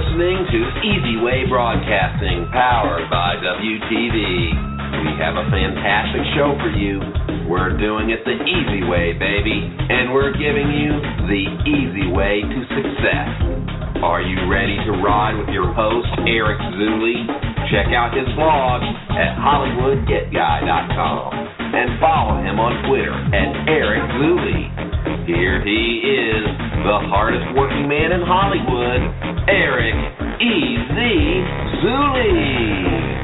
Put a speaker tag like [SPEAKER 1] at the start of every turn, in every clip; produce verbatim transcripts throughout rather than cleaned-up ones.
[SPEAKER 1] listening to Easy Way Broadcasting, powered by W T V. We have a fantastic show for you. We're doing it the easy way, baby, and we're giving you the easy way to success. Are you ready to ride with your host, Eric Zuley? Check out his blog at Hollywood Get Guy dot com and follow him on Twitter at Eric Zuley. Here he is, the hardest working man in Hollywood, Eric Easy Zuley.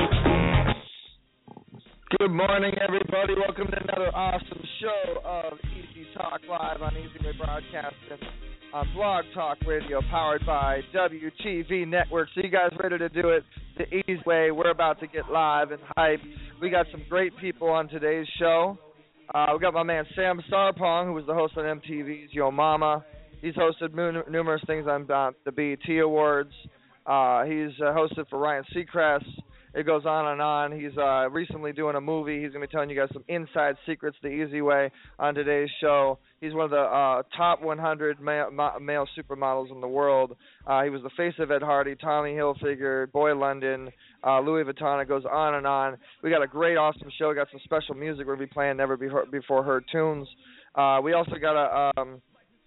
[SPEAKER 2] Good morning, everybody. Welcome to another awesome show of Easy Talk Live on Easy Way Broadcasting on Blog Talk Radio, powered by W T V Network. So you guys ready to do it the easy way? We're about to get live and hype. We got some great people on today's show. Uh, we got my man Sam Sarpong, who was the host on M T V's Yo Mama. He's hosted mo- numerous things on uh, the B E T Awards. Uh, he's uh, hosted for Ryan Seacrest. It goes on and on. He's uh, recently doing a movie. He's going to be telling you guys some inside secrets the easy way on today's show. He's one of the uh, top one hundred male, male supermodels in the world. Uh, he was the face of Ed Hardy, Tommy Hilfiger, Boy London, uh, Louis Vuitton. It goes on and on. We got a great, awesome show. We got some special music we're going to be playing never before heard tunes. Uh, we also got a... Um,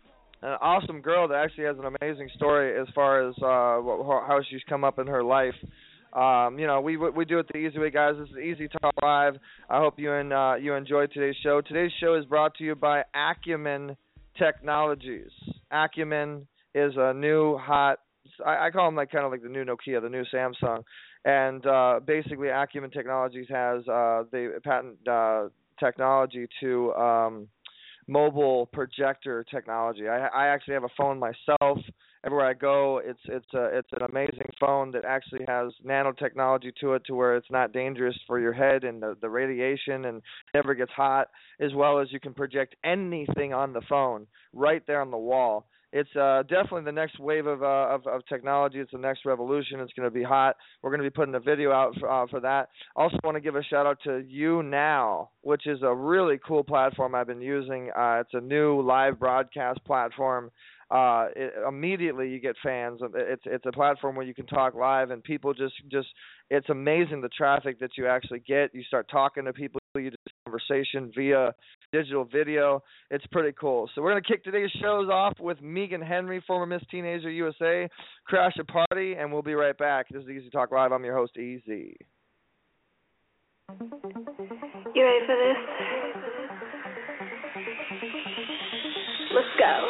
[SPEAKER 2] An awesome girl that actually has an amazing story as far as uh, how she's come up in her life. Um, you know, we we do it the easy way, guys. This is Easy Talk Live. I hope you and uh, you enjoyed today's show. Today's show is brought to you by Acumen Technologies. Acumen is a new hot. I, I call them like kind of like the new Nokia, the new Samsung, and uh, basically Acumen Technologies has uh, the patent uh, technology to um, mobile projector technology. I, I actually have a phone myself. Everywhere I go, it's it's a it's an amazing phone that actually has nanotechnology to it, to where it's not dangerous for your head and the, the radiation, and never gets hot. As well as you can project anything on the phone right there on the wall. It's uh, definitely the next wave of, uh, of of technology. It's the next revolution. It's going to be hot. We're going to be putting a video out for, uh, for that. Also want to give a shout out to YouNow, which is a really cool platform I've been using. Uh, it's a new live broadcast platform. Uh, it, immediately you get fans. It's it's a platform where you can talk live, and people just just it's amazing the traffic that you actually get. You start talking to people. You do conversation via digital video. It's pretty cool. So we're going to kick today's shows off with Megan Henry, former Miss Teenager U S A, Crash a Party, and we'll be right back. This is Easy Talk Live. I'm your host, Easy.
[SPEAKER 3] You ready for this? Let's go.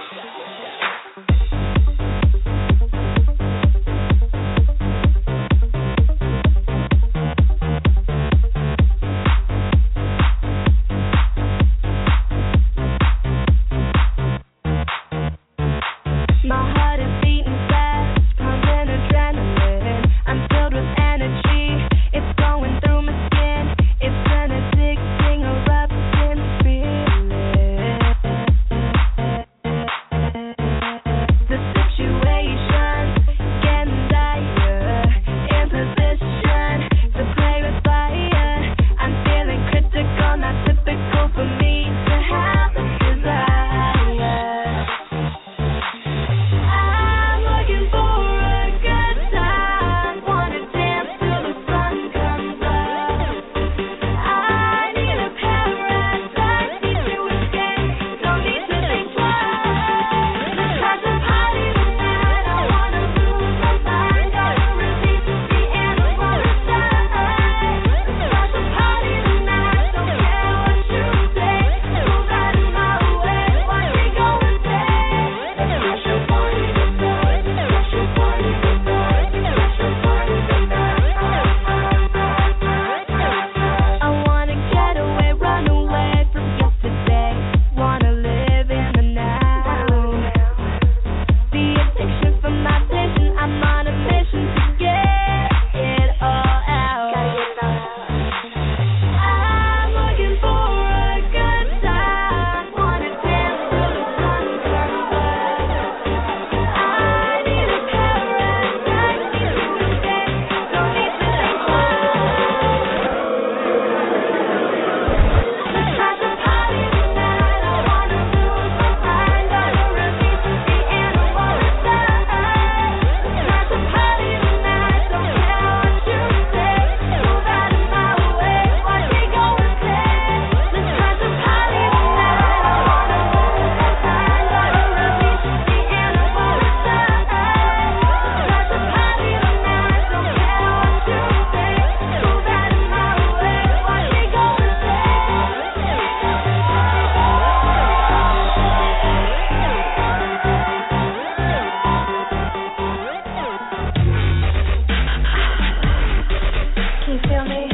[SPEAKER 3] feel me?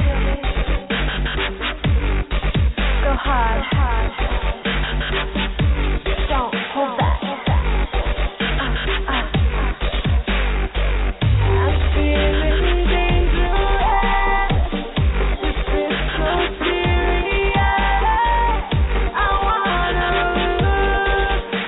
[SPEAKER 3] Go hard, hard. Don't hold back. Uh, uh. I'm feeling dangerous. This is so serious. I wanna lose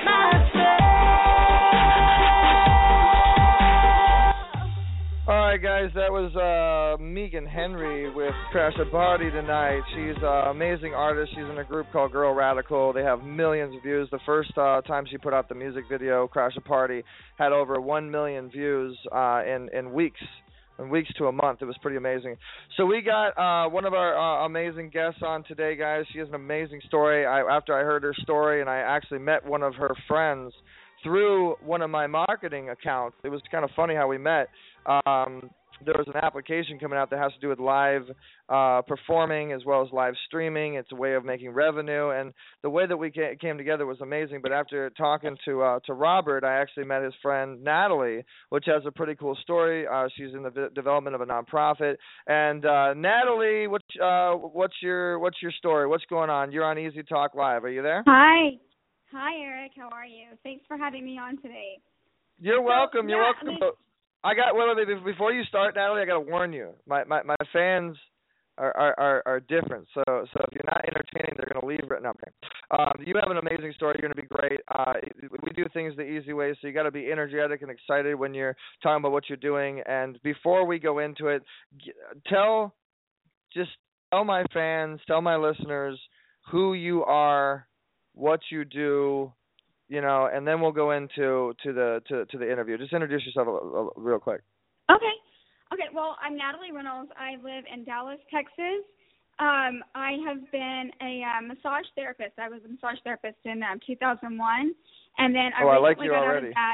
[SPEAKER 3] myself.
[SPEAKER 2] All right, guys, that was uh, Megan Henry with Crash a Party tonight. She's an amazing artist. She's in a group called Girl Radical. They have millions of views. The first uh, time she put out the music video, Crash a Party, had over one million views uh, in, in weeks. In weeks to a month. It was pretty amazing. So we got uh, one of our uh, amazing guests on today, guys. She has an amazing story. I, after I heard her story, and I actually met one of her friends through one of my marketing accounts. It was kind of funny how we met. Um, there was an application coming out that has to do with live uh, performing as well as live streaming. It's a way of making revenue, and the way that we ca- came together was amazing. But after talking to uh, to Robert, I actually met his friend Natalie, which has a pretty cool story. Uh, she's in the v- development of a nonprofit. And uh, Natalie, what, uh, what's your what's your story? What's going on? You're on Easy Talk Live. Are you there?
[SPEAKER 4] Hi. Hi, Eric. How are you? Thanks for having me on today.
[SPEAKER 2] You're welcome.
[SPEAKER 4] So,
[SPEAKER 2] You're
[SPEAKER 4] yeah,
[SPEAKER 2] welcome.
[SPEAKER 4] I mean,
[SPEAKER 2] I got well before you start, Natalie. I got to warn you. My my, my fans are, are, are, are different. So so if you're not entertaining, they're going to leave right now. Okay. Um, you have an amazing story. You're going to be great. Uh, we do things the easy way, so you got to be energetic and excited when you're talking about what you're doing. And before we go into it, tell just tell my fans, tell my listeners who you are, what you do. You know, and then we'll go into to the to, to the interview. Just introduce yourself a, a, real quick.
[SPEAKER 4] Okay. Okay. Well, I'm Natalie Reynolds. I live in Dallas, Texas. Um, I have been a uh, massage therapist. I was a massage therapist in um, two thousand one, and then I
[SPEAKER 2] oh, I like
[SPEAKER 4] recently
[SPEAKER 2] you
[SPEAKER 4] got
[SPEAKER 2] already.
[SPEAKER 4] out of that.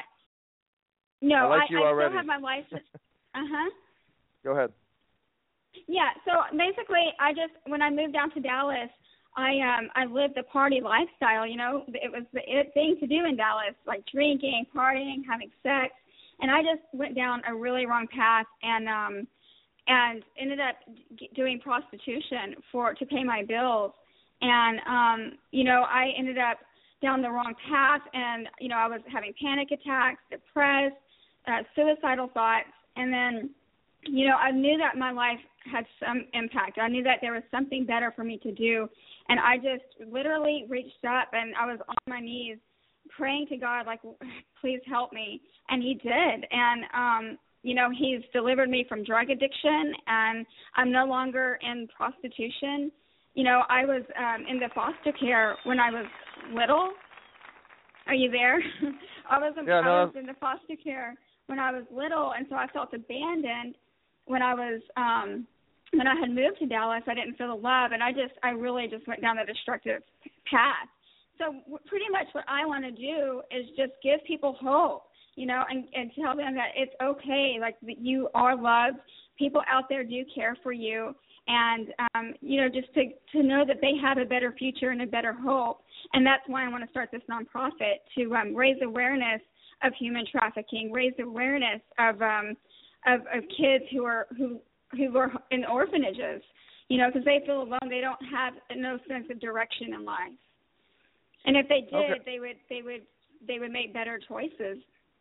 [SPEAKER 4] No,
[SPEAKER 2] I like you
[SPEAKER 4] I, I
[SPEAKER 2] already.
[SPEAKER 4] still have my license. Uh huh.
[SPEAKER 2] Go ahead.
[SPEAKER 4] Yeah. So basically, I just when I moved down to Dallas. I um I lived the party lifestyle, you know. It was the it thing to do in Dallas, like drinking, partying, having sex, and I just went down a really wrong path and um and ended up g- doing prostitution for to pay my bills. And um you know, I ended up down the wrong path, and you know, I was having panic attacks, depressed, uh, suicidal thoughts, and then you know, I knew that my life had some impact. I knew that there was something better for me to do. And I just literally reached up and I was on my knees praying to God, like, please help me. And he did. And, um, you know, he's delivered me from drug addiction, and I'm no longer in prostitution. You know, I was um, in the foster care when I was little. Are you there? I was in,
[SPEAKER 2] yeah, no.
[SPEAKER 4] I was in the foster care when I was little, and so I felt abandoned when I was um, when I had moved to Dallas. I didn't feel the love, and I just I really just went down the destructive path. So w- pretty much what I want to do is just give people hope, you know, and, and tell them that it's okay, like that you are loved. People out there do care for you, and um, you know, just to to know that they have a better future and a better hope. And that's why I want to start this nonprofit, to um, raise awareness of human trafficking, raise awareness of um, of, of kids who are who who are in orphanages, you know, because they feel alone. They don't have no sense of direction in life. And if they did, okay. they would they would they would make better choices.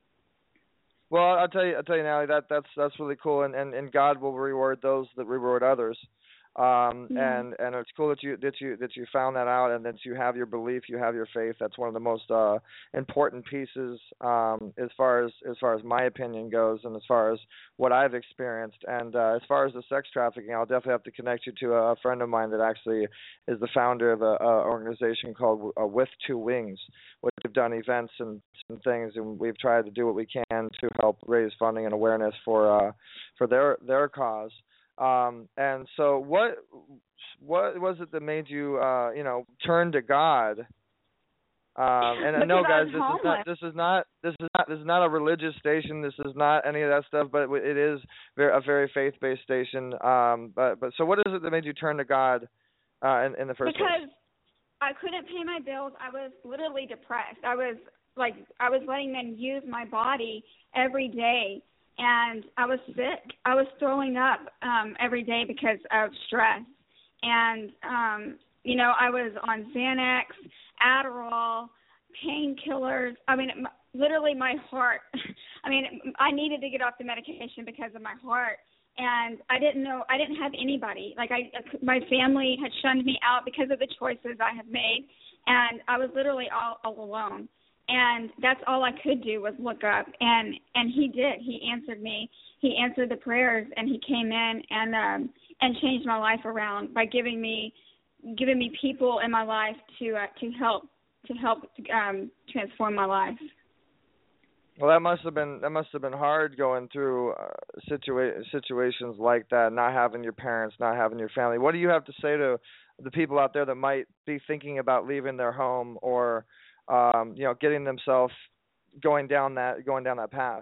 [SPEAKER 2] Well, I'll tell you, I'll tell you, Natalie, that that's that's really cool, and, and, and God will reward those that reward others. Um,
[SPEAKER 4] mm-hmm.
[SPEAKER 2] and, and it's cool that you that you that you found that out, and that you have your belief, you have your faith. That's one of the most uh, important pieces um, as far as as far as my opinion goes, and as far as what I've experienced. And uh, as far as the sex trafficking, I'll definitely have to connect you to a friend of mine that actually is the founder of an organization called uh, With Two Wings, which have done events and, and things, and we've tried to do what we can to help raise funding and awareness for uh, for their their cause. Um, and so, what what was it that made you, uh, you know, turn to God? Um, and I know, guys, this is not this is not this is not this is not a religious station. This is not any of that stuff. But it is very, a very faith-based station. Um, but but so, what is it that made you turn to God uh, in, in the first
[SPEAKER 4] because
[SPEAKER 2] place?
[SPEAKER 4] Because I couldn't pay my bills. I was literally depressed. I was like I was letting them use my body every day and I was sick. I was throwing up um, every day because of stress. And, um, you know, I was on Xanax, Adderall, painkillers. I mean, m- literally my heart. I mean, I needed to get off the medication because of my heart. And I didn't know, I didn't have anybody. Like, I, my family had shunned me out because of the choices I had made. And I was literally all, all alone. And that's all I could do was look up. And, and he did. He answered me. He answered the prayers, and he came in and um, and changed my life around by giving me giving me people in my life to uh, to help to help um, transform my life.
[SPEAKER 2] Well, that must have been that must have been hard going through uh, situa- situations like that, not having your parents, not having your family. What do you have to say to the people out there that might be thinking about leaving their home or, um, you know, getting themselves going down that going down that path?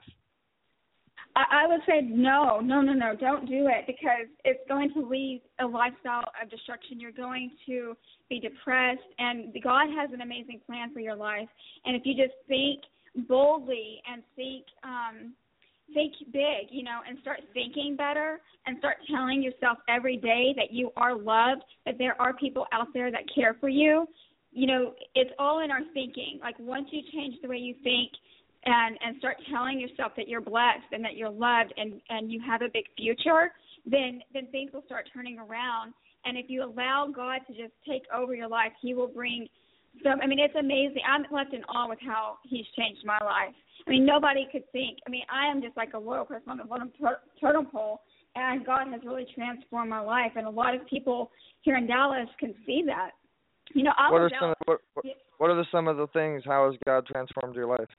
[SPEAKER 4] I, I would say no, no, no, no, don't do it, because it's going to lead a lifestyle of destruction. You're going to be depressed, and God has an amazing plan for your life. And if you just think boldly and think um, think big, you know, and start thinking better and start telling yourself every day that you are loved, that there are people out there that care for you. You know, it's all in our thinking. Like, once you change the way you think and, and start telling yourself that you're blessed and that you're loved and, and you have a big future, then, then things will start turning around. And if you allow God to just take over your life, he will bring So, I mean, it's amazing. I'm left in awe with how he's changed my life. I mean, nobody could think. I mean, I am just like a loyal person on the bottom totem pole, and God has really transformed my life. And a lot of people here in Dallas can see that. You know, I
[SPEAKER 2] what
[SPEAKER 4] was
[SPEAKER 2] are some of, what, what, what are the, some of the things? How has God transformed your life?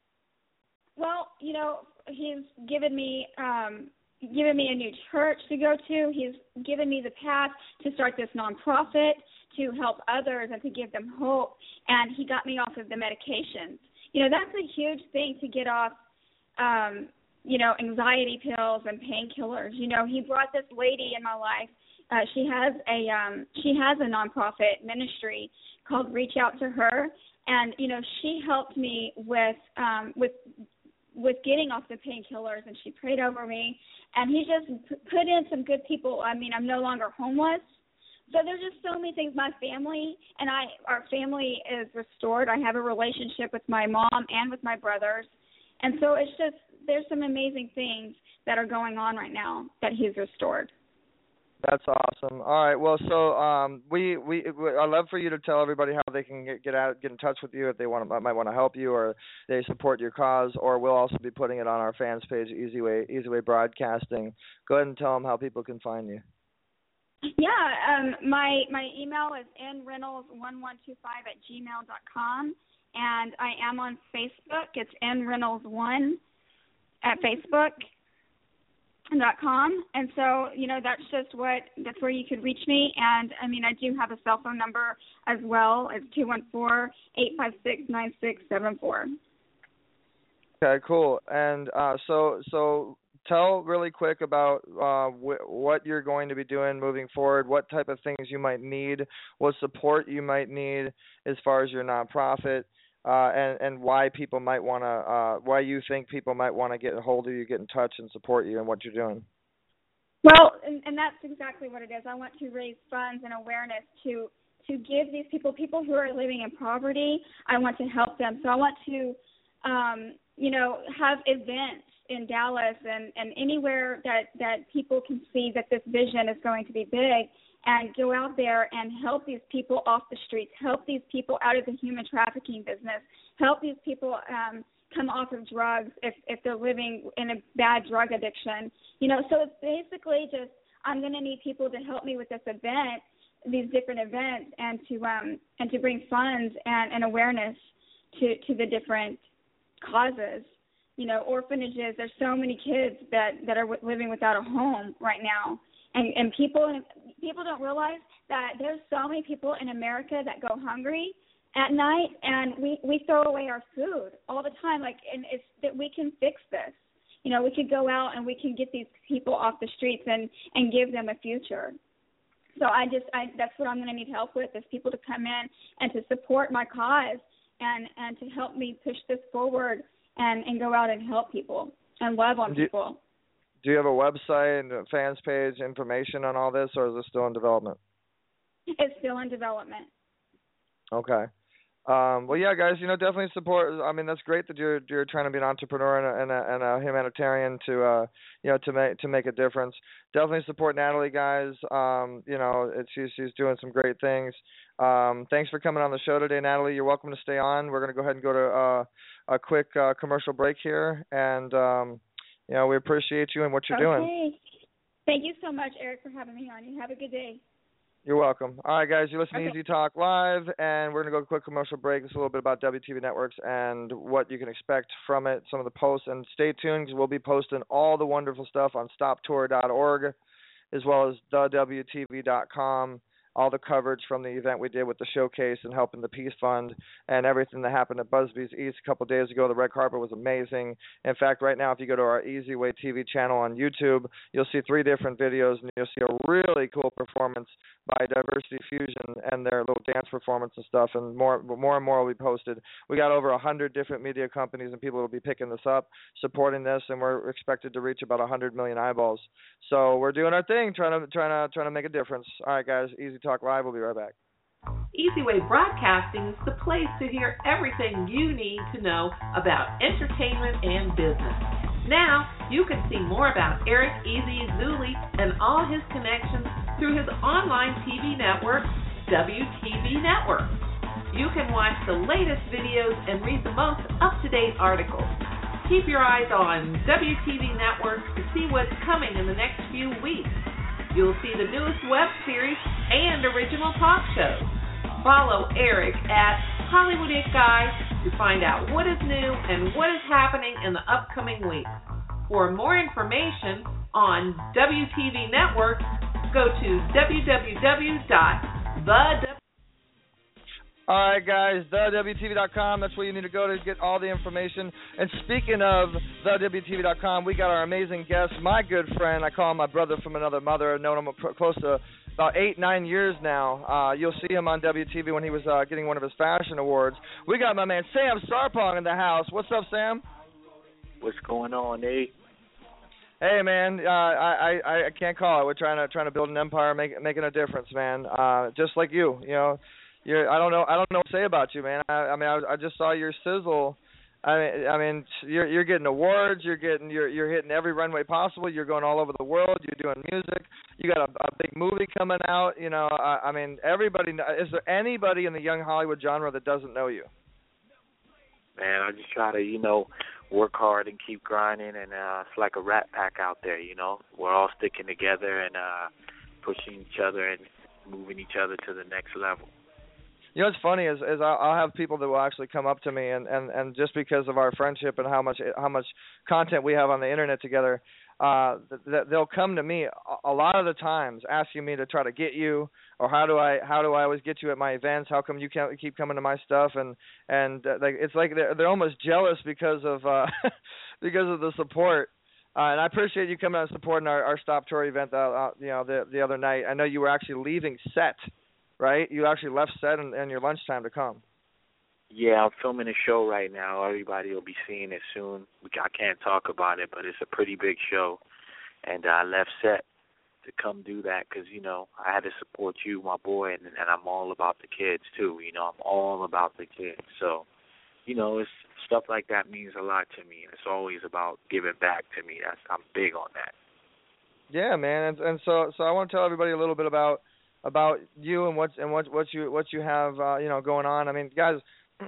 [SPEAKER 4] Well, you know, he's given me um, given me a new church to go to. He's given me the path to start this nonprofit, to help others and to give them hope. And he got me off of the medications. You know, that's a huge thing to get off, um, you know, anxiety pills and painkillers. You know, he brought this lady in my life. Uh, she has a um, she has a nonprofit ministry called Reach Out to Her, and you know, she helped me with um, with with getting off the painkillers, and she prayed over me. And he just p- put in some good people. I mean, I'm no longer homeless. So there's just so many things. My family and I, our family is restored. I have a relationship with my mom and with my brothers. And so it's just, there's some amazing things that are going on right now that he's restored.
[SPEAKER 2] That's awesome. All right. Well, so um, we we I'd love for you to tell everybody how they can get get out get in touch with you if they want to, might want to help you or they support your cause. Or we'll also be putting it on our fans page, Easy Way Easy Way Broadcasting. Go ahead and tell them how people can find you.
[SPEAKER 4] Yeah, um, my my email is n reynolds one one two five at gmail dot com, and I am on Facebook. It's n reynolds one at Facebook. Dot com, and so you know that's just what that's where you could reach me. And I mean, I do have a cell phone number as well. It's two one four eight five six nine six seven four.
[SPEAKER 2] Okay, cool. And uh, so so tell really quick about uh, wh- what you're going to be doing moving forward. What type of things you might need, what support you might need as far as your nonprofit. Uh, and, and why people might want to, uh, why you think people might want to get a hold of you, get in touch, and support you in what you're doing.
[SPEAKER 4] Well, and, and that's exactly what it is. I want to raise funds and awareness to to give these people, people who are living in poverty. I want to help them. So I want to, um, you know, have events in Dallas and, and anywhere that, that people can see that this vision is going to be big, and go out there and help these people off the streets, help these people out of the human trafficking business, help these people um, come off of drugs if, if they're living in a bad drug addiction. You know, so it's basically just I'm going to need people to help me with this event, these different events, and to um, and to bring funds and, and awareness to, to the different causes. You know, orphanages, there's so many kids that, that are living without a home right now. And, and people people don't realize that there's so many people in America that go hungry at night, and we, we throw away our food all the time. Like, and it's that we can fix this. You know, we could go out and we can get these people off the streets and, and give them a future. So I just I that's what I'm going to need help with, is people to come in and to support my cause and, and to help me push this forward and, and go out and help people and love on
[SPEAKER 2] do you,
[SPEAKER 4] people.
[SPEAKER 2] do you have a website and a fans page, information on all this, or is it still in development?
[SPEAKER 4] It's still in development.
[SPEAKER 2] Okay. Um, well, yeah, guys, you know, definitely support. I mean, that's great that you're you're trying to be an entrepreneur and a, and a, and a humanitarian to, uh, you know, to make to make a difference. Definitely support Natalie, guys. Um, you know, it's, she's she's doing some great things. Um, thanks for coming on the show today, Natalie. You're welcome to stay on. We're going to go ahead and go to uh, a quick uh, commercial break here, and um, you know, we appreciate you and what you're
[SPEAKER 4] okay.
[SPEAKER 2] doing.
[SPEAKER 4] Thank you so much, Eric, for having me on. You have a good day.
[SPEAKER 2] You're welcome. All right, guys, you're listening
[SPEAKER 4] Okay.
[SPEAKER 2] to Easy Talk Live, and we're going to go to a quick commercial break. It's a little bit about W T V Networks and what you can expect from it, some of the posts. And stay tuned because we'll be posting all the wonderful stuff on stop tour dot org as well as the W T V dot com, all the coverage from the event we did with the showcase and helping the Peace Fund and everything that happened at Busby's East a couple of days ago. The red carpet was amazing. In fact, right now, if you go to our Easy Way T V channel on YouTube, you'll see three different videos, and you'll see a really cool performance by Diversity Fusion and their little dance performance and stuff, and more more and more will be posted. We got over one hundred different media companies and people will be picking this up, supporting this, and we're expected to reach about one hundred million eyeballs. So we're doing our thing, trying to trying to trying to make a difference. All right, guys, Easy Talk Live. We'll be right back.
[SPEAKER 5] Easy Way Broadcasting is the place to hear everything you need to know about entertainment and business. Now, you can see more about Eric Easy Zuli and all his connections through his online T V network, W T V Network. You can watch the latest videos and read the most up-to-date articles. Keep your eyes on W T V Network to see what's coming in the next few weeks. You'll see the newest web series and original talk shows. Follow Eric at Hollywood It Guy to find out what is new and what is happening in the upcoming weeks. For more information on W T V Network, go to w w w dot the
[SPEAKER 2] All right, guys, the W T V dot com. That's where you need to go to get all the information. And speaking of the W T V dot com, we got our amazing guest, my good friend. I call him my brother from another mother. I've known him close to about eight, nine years now. Uh, you'll see him on W T V when he was uh, getting one of his fashion awards. We got my man Sam Sarpong in the house. What's up, Sam?
[SPEAKER 6] What's going on, Nate?
[SPEAKER 2] Hey, man, uh, I, I I can't call it. We're trying to trying to build an empire, make, making a difference, man. Uh, just like you, you know. You're, I don't know. I don't know what to say about you, man. I, I mean, I, I just saw your sizzle. I mean, I mean, you're you're getting awards. You're getting you're you're hitting every runway possible. You're going all over the world. You're doing music. You got a, a big movie coming out. You know, I, I mean, everybody. Is there anybody in the young Hollywood genre that doesn't know you?
[SPEAKER 6] Man, I just try to, you know, work hard and keep grinding, and uh, it's like a rat pack out there. You know, we're all sticking together and uh, pushing each other and moving each other to the next level.
[SPEAKER 2] You know what's funny is, is I'll, I'll have people that will actually come up to me, and, and, and just because of our friendship and how much how much content we have on the internet together, uh, th- they'll come to me a, a lot of the times asking me to try to get you, or how do I how do I always get you at my events? How come you can't keep coming to my stuff? And and uh, like it's like they're they're almost jealous because of uh, because of the support. Uh, and I appreciate you coming out and supporting our, our Stop Tour event. Uh, uh, you know, the the other night. I know you were actually leaving set. Right? You actually left set in, in your lunchtime to come.
[SPEAKER 6] Yeah, I'm filming a show right now. Everybody will be seeing it soon. I can't talk about it, but it's a pretty big show. And I left set to come do that because, you know, I had to support you, my boy, and, and I'm all about the kids, too. You know, I'm all about the kids. So, you know, it's stuff like that means a lot to me. And it's always about giving back to me. That's I'm big on that.
[SPEAKER 2] Yeah, man. And, and so so I want to tell everybody a little bit about about you and what and what what you what you have uh, you know going on. I mean, guys,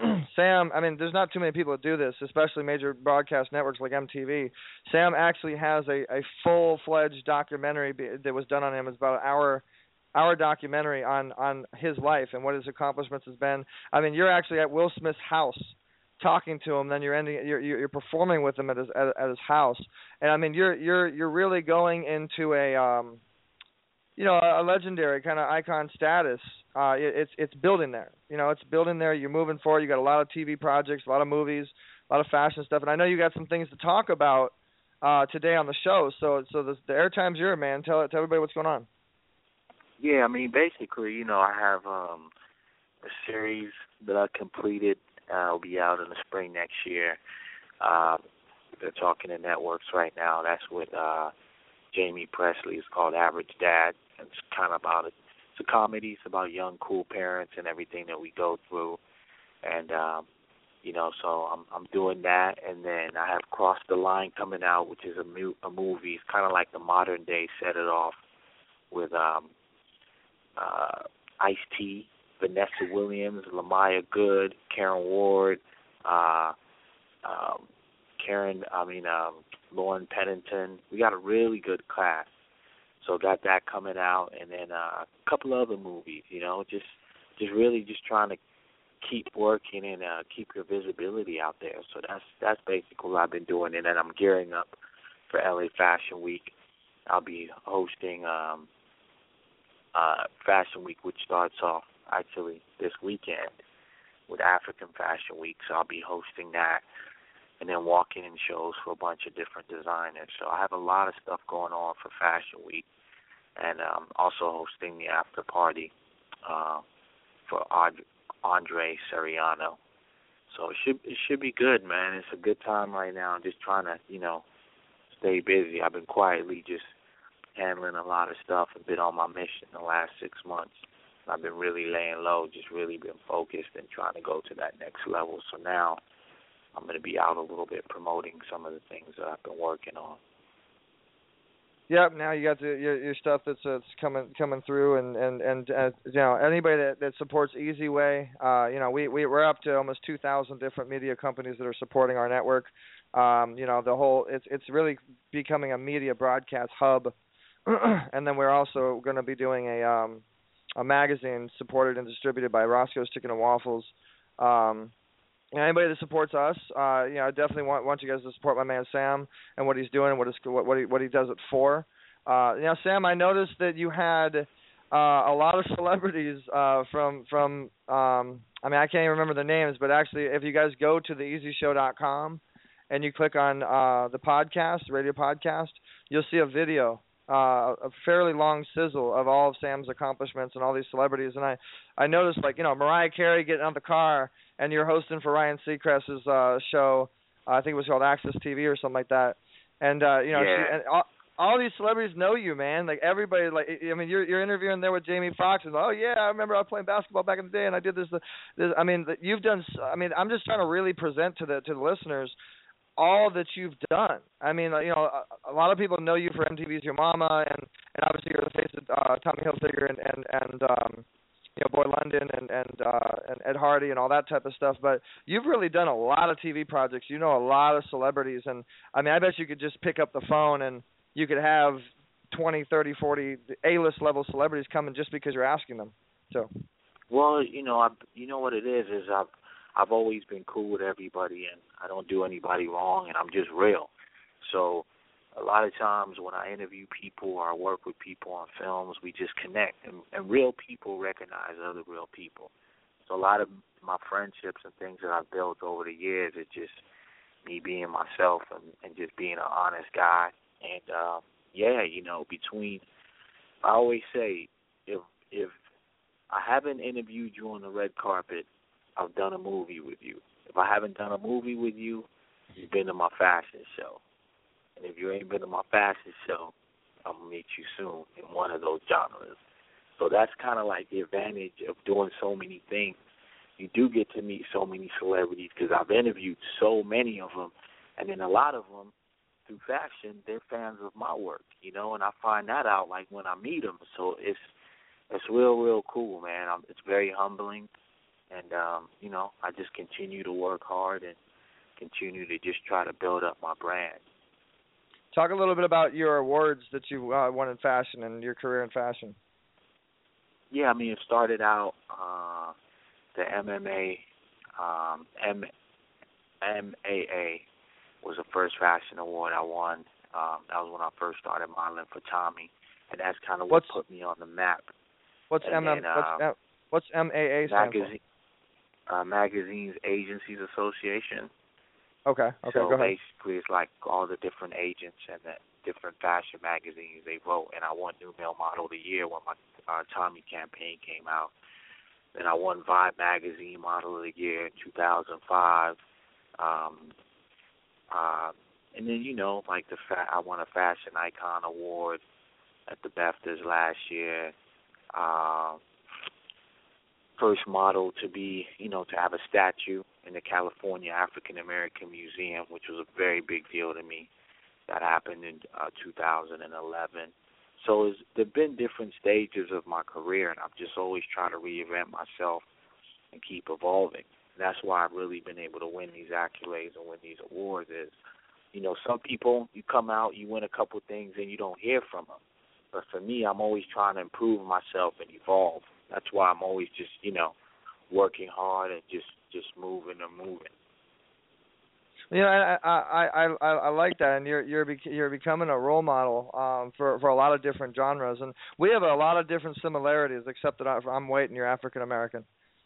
[SPEAKER 2] Sam. I mean, there's not too many people that do this, especially major broadcast networks like M T V. Sam actually has a, a full-fledged documentary that was done on him. It's about an hour hour documentary on on his life and what his accomplishments has been. I mean, you're actually at Will Smith's house talking to him, then you're ending you're you're performing with him at his at, at his house, and I mean, you're you're you're really going into a um. you know, a legendary kind of icon status. Uh, it, it's it's building there. You know, it's building there. You're moving forward. You got a lot of T V projects, a lot of movies, a lot of fashion stuff, and I know you got some things to talk about uh, today on the show. So so the, the airtime's yours, man. Tell tell everybody what's going on.
[SPEAKER 6] Yeah, I mean, basically, you know, I have um, a series that I completed. Uh, will be out in the spring next year. Uh, they're talking to networks right now. That's with uh, Jamie Presley. It's called Average Dad. It's kind of about it. It's a comedy. It's about young, cool parents and everything that we go through. And, um, you know, so I'm I'm doing that. And then I have Cross the Line coming out, which is a, mu- a movie. It's kind of like the modern day Set It Off with um, uh, Ice-T, Vanessa Williams, Lamaya Good, Karen Ward, uh, um, Karen, I mean, um, Lauren Pennington. We got a really good cast. So got that coming out, and then uh, a couple other movies, you know, just just really just trying to keep working and uh, keep your visibility out there. So that's that's basically what I've been doing, and then I'm gearing up for L A Fashion Week. I'll be hosting um, uh, Fashion Week, which starts off actually this weekend with African Fashion Week. So I'll be hosting that, and then walking in shows for a bunch of different designers. So I have a lot of stuff going on for Fashion Week, and um, also hosting the after party uh, for Audrey. Andre Soriano. So it should it should be good, man. It's a good time right now. I'm just trying to, you know, stay busy. I've been quietly just handling a lot of stuff and been on my mission the last six months. I've been really laying low, just really been focused and trying to go to that next level. So now I'm going to be out a little bit promoting some of the things that I've been working on.
[SPEAKER 2] Yep. Now you got the, your your stuff that's uh, coming coming through, and and and uh, you know, anybody that, that supports Easy Way, uh, you know, we we we're up to almost two thousand different media companies that are supporting our network. Um, you know, the whole it's it's really becoming a media broadcast hub, and then we're also going to be doing a um, a magazine supported and distributed by Roscoe's Chicken and Waffles. Um, Anybody that supports us, uh, you know, I definitely want want you guys to support my man Sam and what he's doing, what his what what he what he does it for. Uh, you know, Sam, I noticed that you had uh, a lot of celebrities uh, from from. Um, I mean, I can't even remember the names, but actually, if you guys go to the easy show dot com and you click on uh, the podcast, radio podcast, you'll see a video, uh, a fairly long sizzle of all of Sam's accomplishments and all these celebrities. And I, I noticed, like, you know, Mariah Carey getting out of the car, and you're hosting for Ryan Seacrest's uh, show. Uh, I think it was called Access T V or something like that. And uh, you know,
[SPEAKER 6] yeah.
[SPEAKER 2] she, and all, all these celebrities know you, man. Like everybody, like I mean, you're you're interviewing there with Jamie Foxx, and oh yeah, I remember I was playing basketball back in the day, and I did this. this I mean, you've done. I mean, I'm just trying to really present to the to the listeners all that you've done. I mean, you know, a, a lot of people know you for M T V's Your Mama, and, and obviously you're the face of uh, Tommy Hilfiger and and and um, you know, Boy London and and uh, and Ed Hardy and all that type of stuff. But you've really done a lot of T V projects. You know a lot of celebrities, and I mean, I bet you could just pick up the phone and you could have twenty, thirty, forty A-list level celebrities coming just because you're asking them. So,
[SPEAKER 6] well, you know, I, you know what it is is I've I've always been cool with everybody, and I don't do anybody wrong, and I'm just real. So a lot of times when I interview people or I work with people on films, we just connect, and, and real people recognize other real people. So a lot of my friendships and things that I've built over the years is just me being myself and, and just being an honest guy. And, uh, yeah, you know, between, I always say, if if I haven't interviewed you on the red carpet, I've done a movie with you. If I haven't done a movie with you, you've been to my fashion show. And if you ain't been to my fashion show, I'm going to meet you soon in one of those genres. So that's kind of like the advantage of doing so many things. You do get to meet so many celebrities because I've interviewed so many of them. And then a lot of them, through fashion, they're fans of my work, you know, and I find that out, like, when I meet them. So it's it's real, real cool, man. I'm, it's very humbling. And, um, you know, I just continue to work hard and continue to just try to build up my brand.
[SPEAKER 2] Talk a little bit about your awards that you uh, won in fashion and your career in fashion.
[SPEAKER 6] Yeah, I mean, it started out uh, the M M A, um, M- M A A was the first fashion award I won. Um, that was when I first started modeling for Tommy, and that's kind of what
[SPEAKER 2] what's,
[SPEAKER 6] put me on the map.
[SPEAKER 2] What's
[SPEAKER 6] and
[SPEAKER 2] M M?
[SPEAKER 6] Then, uh,
[SPEAKER 2] what's, M- what's M A A stand
[SPEAKER 6] magazine, uh, Magazines Agencies Association.
[SPEAKER 2] Okay, okay,
[SPEAKER 6] so
[SPEAKER 2] go ahead.
[SPEAKER 6] basically it's like all the different agents and the different fashion magazines they wrote, and I won New Male Model of the Year when my uh, Tommy campaign came out. Then I won Vibe Magazine Model of the Year in two thousand five. Um, uh, and then, you know, like the fa- I won a Fashion Icon Award at the BAFTAs last year. Uh, first model to be, you know, to have a statue in the California African American Museum, which was a very big deal to me. That happened in uh, two thousand eleven. So it's, there have been different stages of my career, and I've just always tried to reinvent myself and keep evolving. And that's why I've really been able to win these accolades and win these awards is, you know, some people, you come out, you win a couple things, and you don't hear from them. But for me, I'm always trying to improve myself and evolve. That's why I'm always just, you know, working hard and just, just moving and moving.
[SPEAKER 2] You know, I I I I, I like that, and you're you're bec- you're becoming a role model um, for for a lot of different genres, and we have a lot of different similarities, except that I'm white and you're African American.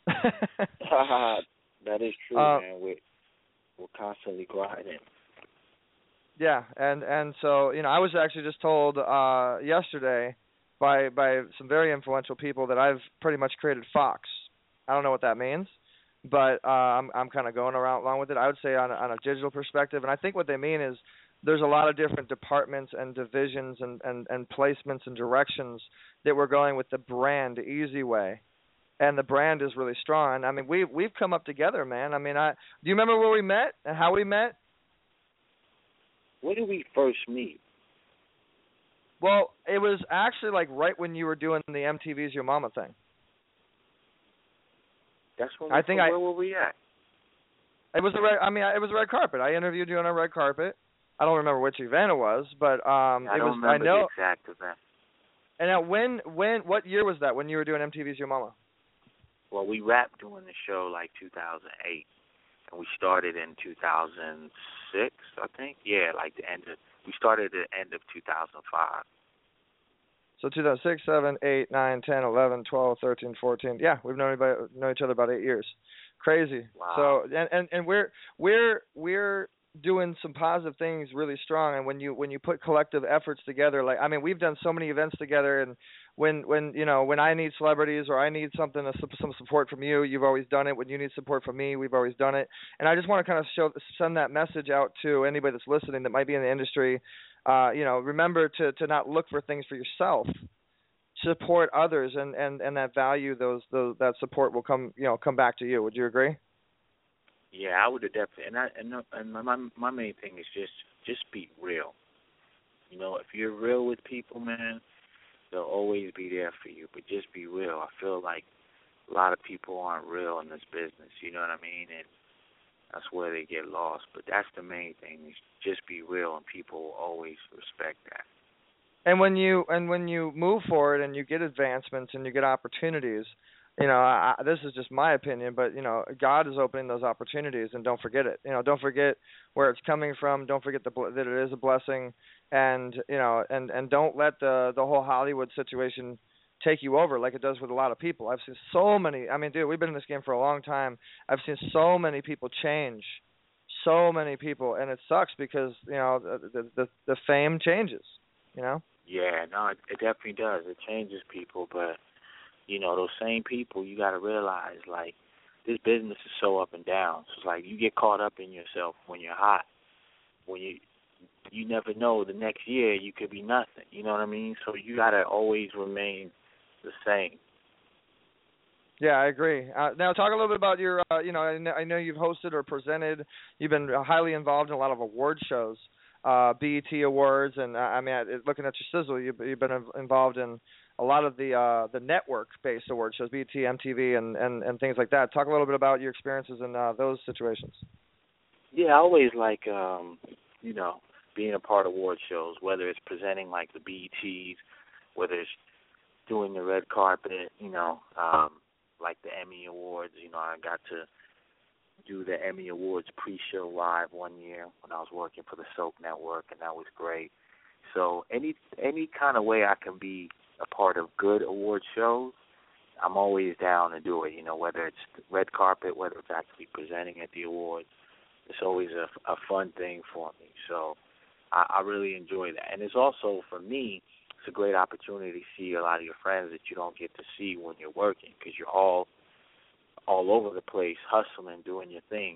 [SPEAKER 6] That is true, uh, man. We're we're constantly grinding.
[SPEAKER 2] Yeah, and and so you know, I was actually just told uh, yesterday by by some very influential people that I've pretty much created Fox. I don't know what that means, but uh, I'm I'm kind of going around along with it. I would say on a, on a digital perspective, and I think what they mean is there's a lot of different departments and divisions and, and, and placements and directions that we're going with the brand Easy Way, and the brand is really strong. I mean, we've we've come up together, man. I mean, I do you remember where we met and how we met?
[SPEAKER 6] When did we first meet?
[SPEAKER 2] Well, it was actually like right when you were doing the M T V's Your Mama thing.
[SPEAKER 6] That's when.
[SPEAKER 2] I think
[SPEAKER 6] where
[SPEAKER 2] I,
[SPEAKER 6] were we at?
[SPEAKER 2] It was the red. I mean, it was a red carpet. I interviewed you on a red carpet. I don't remember which event it was, but um,
[SPEAKER 6] I
[SPEAKER 2] it
[SPEAKER 6] don't
[SPEAKER 2] was. I
[SPEAKER 6] remember
[SPEAKER 2] know.
[SPEAKER 6] the exact event.
[SPEAKER 2] And now, when, when, what year was that? When you were doing M T V's Your Mama?
[SPEAKER 6] Well, we wrapped doing the show like two thousand eight, and we started in two thousand six, I think. Yeah, like the end of. We started at the end of two thousand five.
[SPEAKER 2] So two thousand six, seven, eight, nine, ten, eleven, twelve, thirteen, fourteen. Yeah, we've known about, known each other about eight years. Crazy.
[SPEAKER 6] Wow.
[SPEAKER 2] So and, and, and we're we're we're doing some positive things really strong, and when you when you put collective efforts together, like I mean, we've done so many events together, and when when you know when I need celebrities or I need something to, some support from you, you've always done it. When you need support from me, we've always done it. And I just want to kind of show send that message out to anybody that's listening that might be in the industry. Uh, you know, remember to, to not look for things for yourself. Support others, and, and, and that value, those those that support will come you know come back to you. Would you agree?
[SPEAKER 6] Yeah, I would have definitely. And I and, and my my main thing is just just be real. You know, if you're real with people, man, they'll always be there for you. But just be real. I feel like a lot of people aren't real in this business. You know what I mean? And that's where they get lost. But that's the main thing, is just be real, and people will always respect that.
[SPEAKER 2] And when you and when you move forward and you get advancements and you get opportunities, you know, I, this is just my opinion, but you know, God is opening those opportunities, and don't forget it. You know, don't forget where it's coming from. Don't forget the, that it is a blessing, and you know, and, and don't let the the whole Hollywood situation take you over like it does with a lot of people. I've seen so many. I mean, dude, we've been in this game for a long time. I've seen so many people change, so many people, and it sucks because you know the the, the fame changes. You know.
[SPEAKER 6] Yeah, no, it, it definitely does. It changes people, but you know, those same people, you got to realize, like, this business is so up and down. So it's like you get caught up in yourself when you're hot. When you you never know, the next year you could be nothing. You know what I mean? So you got to always remain the same.
[SPEAKER 2] Yeah, I agree. Uh, now, talk a little bit about your, uh, you know, I know, I know you've hosted or presented. You've been highly involved in a lot of award shows, uh, B E T Awards, and uh, I mean, looking at your sizzle, you've, you've been involved in a lot of the uh, the network-based award shows, B E T, M T V, and, and, and things like that. Talk a little bit about your experiences in uh, those situations.
[SPEAKER 6] Yeah, I always like, um, you know, being a part of award shows, whether it's presenting like the B E Ts, whether it's doing the red carpet, you know, um, like the Emmy Awards. You know, I got to do the Emmy Awards pre-show live one year when I was working for the Soap Network, and that was great. So any any kind of way I can be a part of good award shows, I'm always down to do it, you know, whether it's red carpet, whether it's actually presenting at the awards. It's always a, a fun thing for me. So I, I really enjoy that. And it's also, for me, it's a great opportunity to see a lot of your friends that you don't get to see when you're working, because you're all all over the place hustling, doing your thing.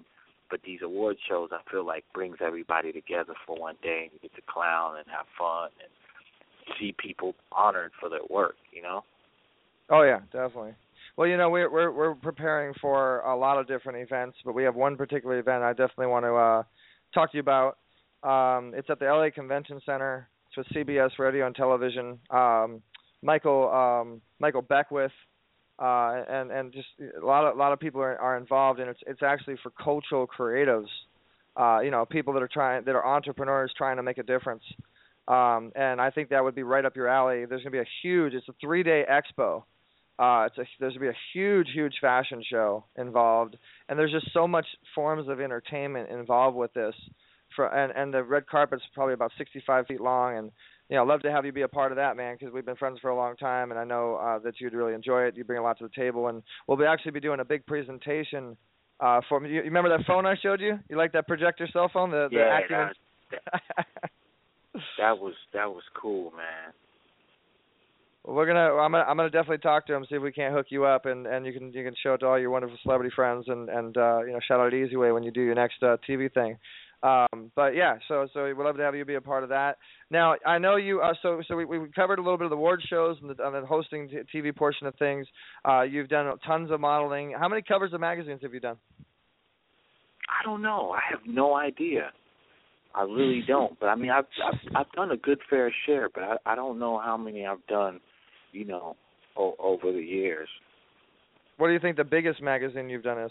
[SPEAKER 6] But these award shows, I feel like, brings everybody together for one day, and you get to clown and have fun and see people honored for their work, you know?
[SPEAKER 2] Oh, yeah, definitely. Well, you know, we're, we're, we're preparing for a lot of different events, but we have one particular event I definitely want to uh, talk to you about. Um, it's at the L A Convention Center. It's with C B S Radio and Television. Um, Michael um, Michael Beckwith, uh, and and just a lot of a lot of people are, are involved, and it's it's actually for cultural creatives, uh, you know, people that are trying that are entrepreneurs trying to make a difference. Um, and I think that would be right up your alley. There's going to be a huge. It's a three-day expo. Uh, it's a, there's going to be a huge, huge fashion show involved, and there's just so much forms of entertainment involved with this. For and and the red carpet's probably about sixty-five feet long, and you know, I'd love to have you be a part of that, man, because we've been friends for a long time, and I know uh, that you'd really enjoy it. You bring a lot to the table, and we'll be actually be doing a big presentation uh, for me. You, you remember that phone I showed you? You like that projector cell phone? The, the
[SPEAKER 6] yeah,
[SPEAKER 2] Acumen...
[SPEAKER 6] that, that, that was that was cool, man.
[SPEAKER 2] Well, we're gonna. I'm gonna. I'm gonna definitely talk to him, see if we can't hook you up, and, and you can you can show it to all your wonderful celebrity friends, and and uh, you know, shout out Easy Way when you do your next uh, T V thing. Um, but yeah, so so we'd love to have you be a part of that. Now I know you. Uh, so so we we covered a little bit of the award shows and the, and the hosting T V portion of things. Uh, you've done tons of modeling. How many covers of magazines have you done?
[SPEAKER 6] I don't know. I have no idea. I really don't. But I mean, I've I've, I've done a good fair share, but I, I don't know how many I've done. You know, o- over the years.
[SPEAKER 2] What do you think the biggest magazine you've done is?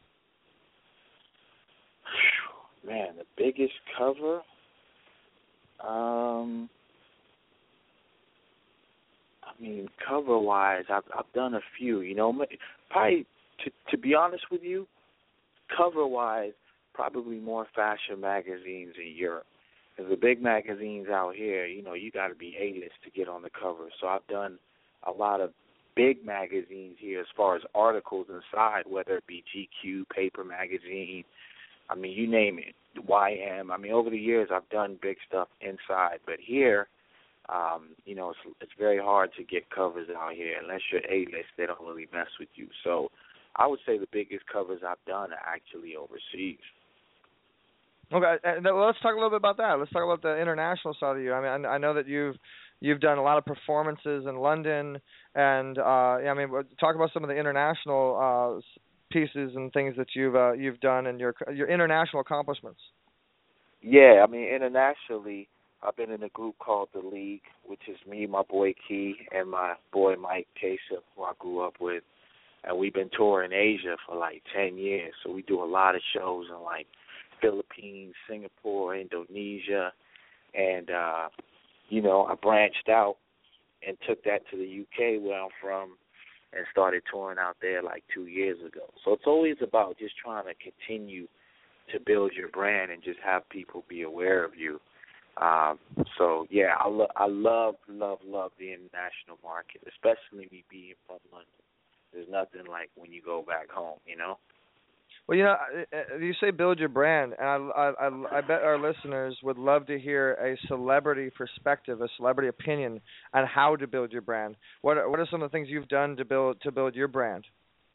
[SPEAKER 6] Man, the biggest cover? Um, I mean, cover-wise, I've, I've done a few. You know, probably, to, to be honest with you, cover-wise, probably more fashion magazines in Europe. Because the big magazines out here, you know, you got to be A-list to get on the cover. So I've done a lot of big magazines here as far as articles inside, whether it be G Q, Paper Magazine, I mean, you name it, Y M. I mean, over the years, I've done big stuff inside. But here, um, you know, it's, it's very hard to get covers out here. Unless you're A-list, they don't really mess with you. So I would say the biggest covers I've done are actually overseas.
[SPEAKER 2] Okay, and well, let's talk a little bit about that. Let's talk about the international side of you. I mean, I know that you've you've done a lot of performances in London, and uh, I mean, talk about some of the international uh, pieces and things that you've uh, you've done and your your international accomplishments.
[SPEAKER 6] Yeah, I mean, internationally, I've been in a group called The League, which is me, my boy Key, and my boy Mike Kasha, who I grew up with, and we've been touring Asia for like ten years. So we do a lot of shows in like Philippines, Singapore, Indonesia, and, uh, you know, I branched out and took that to the U K where I'm from and started touring out there like two years ago. So it's always about just trying to continue to build your brand and just have people be aware of you. Um, so, yeah, I, lo- I love, love, love the international market, especially me being from London. There's nothing like when you go back home, you know?
[SPEAKER 2] Well, you know, you say build your brand, and I, I, I bet our listeners would love to hear a celebrity perspective, a celebrity opinion on how to build your brand. What are, what are some of the things you've done to build to build your brand?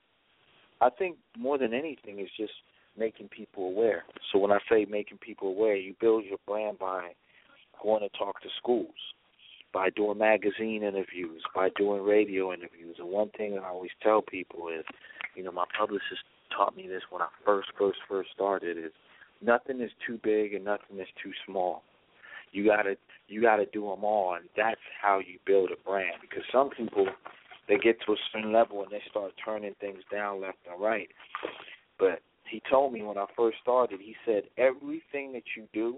[SPEAKER 6] I think more than anything is just making people aware. So when I say making people aware, you build your brand by going to talk to schools, by doing magazine interviews, by doing radio interviews. And one thing I always tell people is, you know, my publicist taught me this when I first, first, first started is nothing is too big and nothing is too small. You gotta, you gotta do them all, and that's how you build a brand. Because some people, they get to a certain level and they start turning things down left and right. But he told me when I first started, he said everything that you do,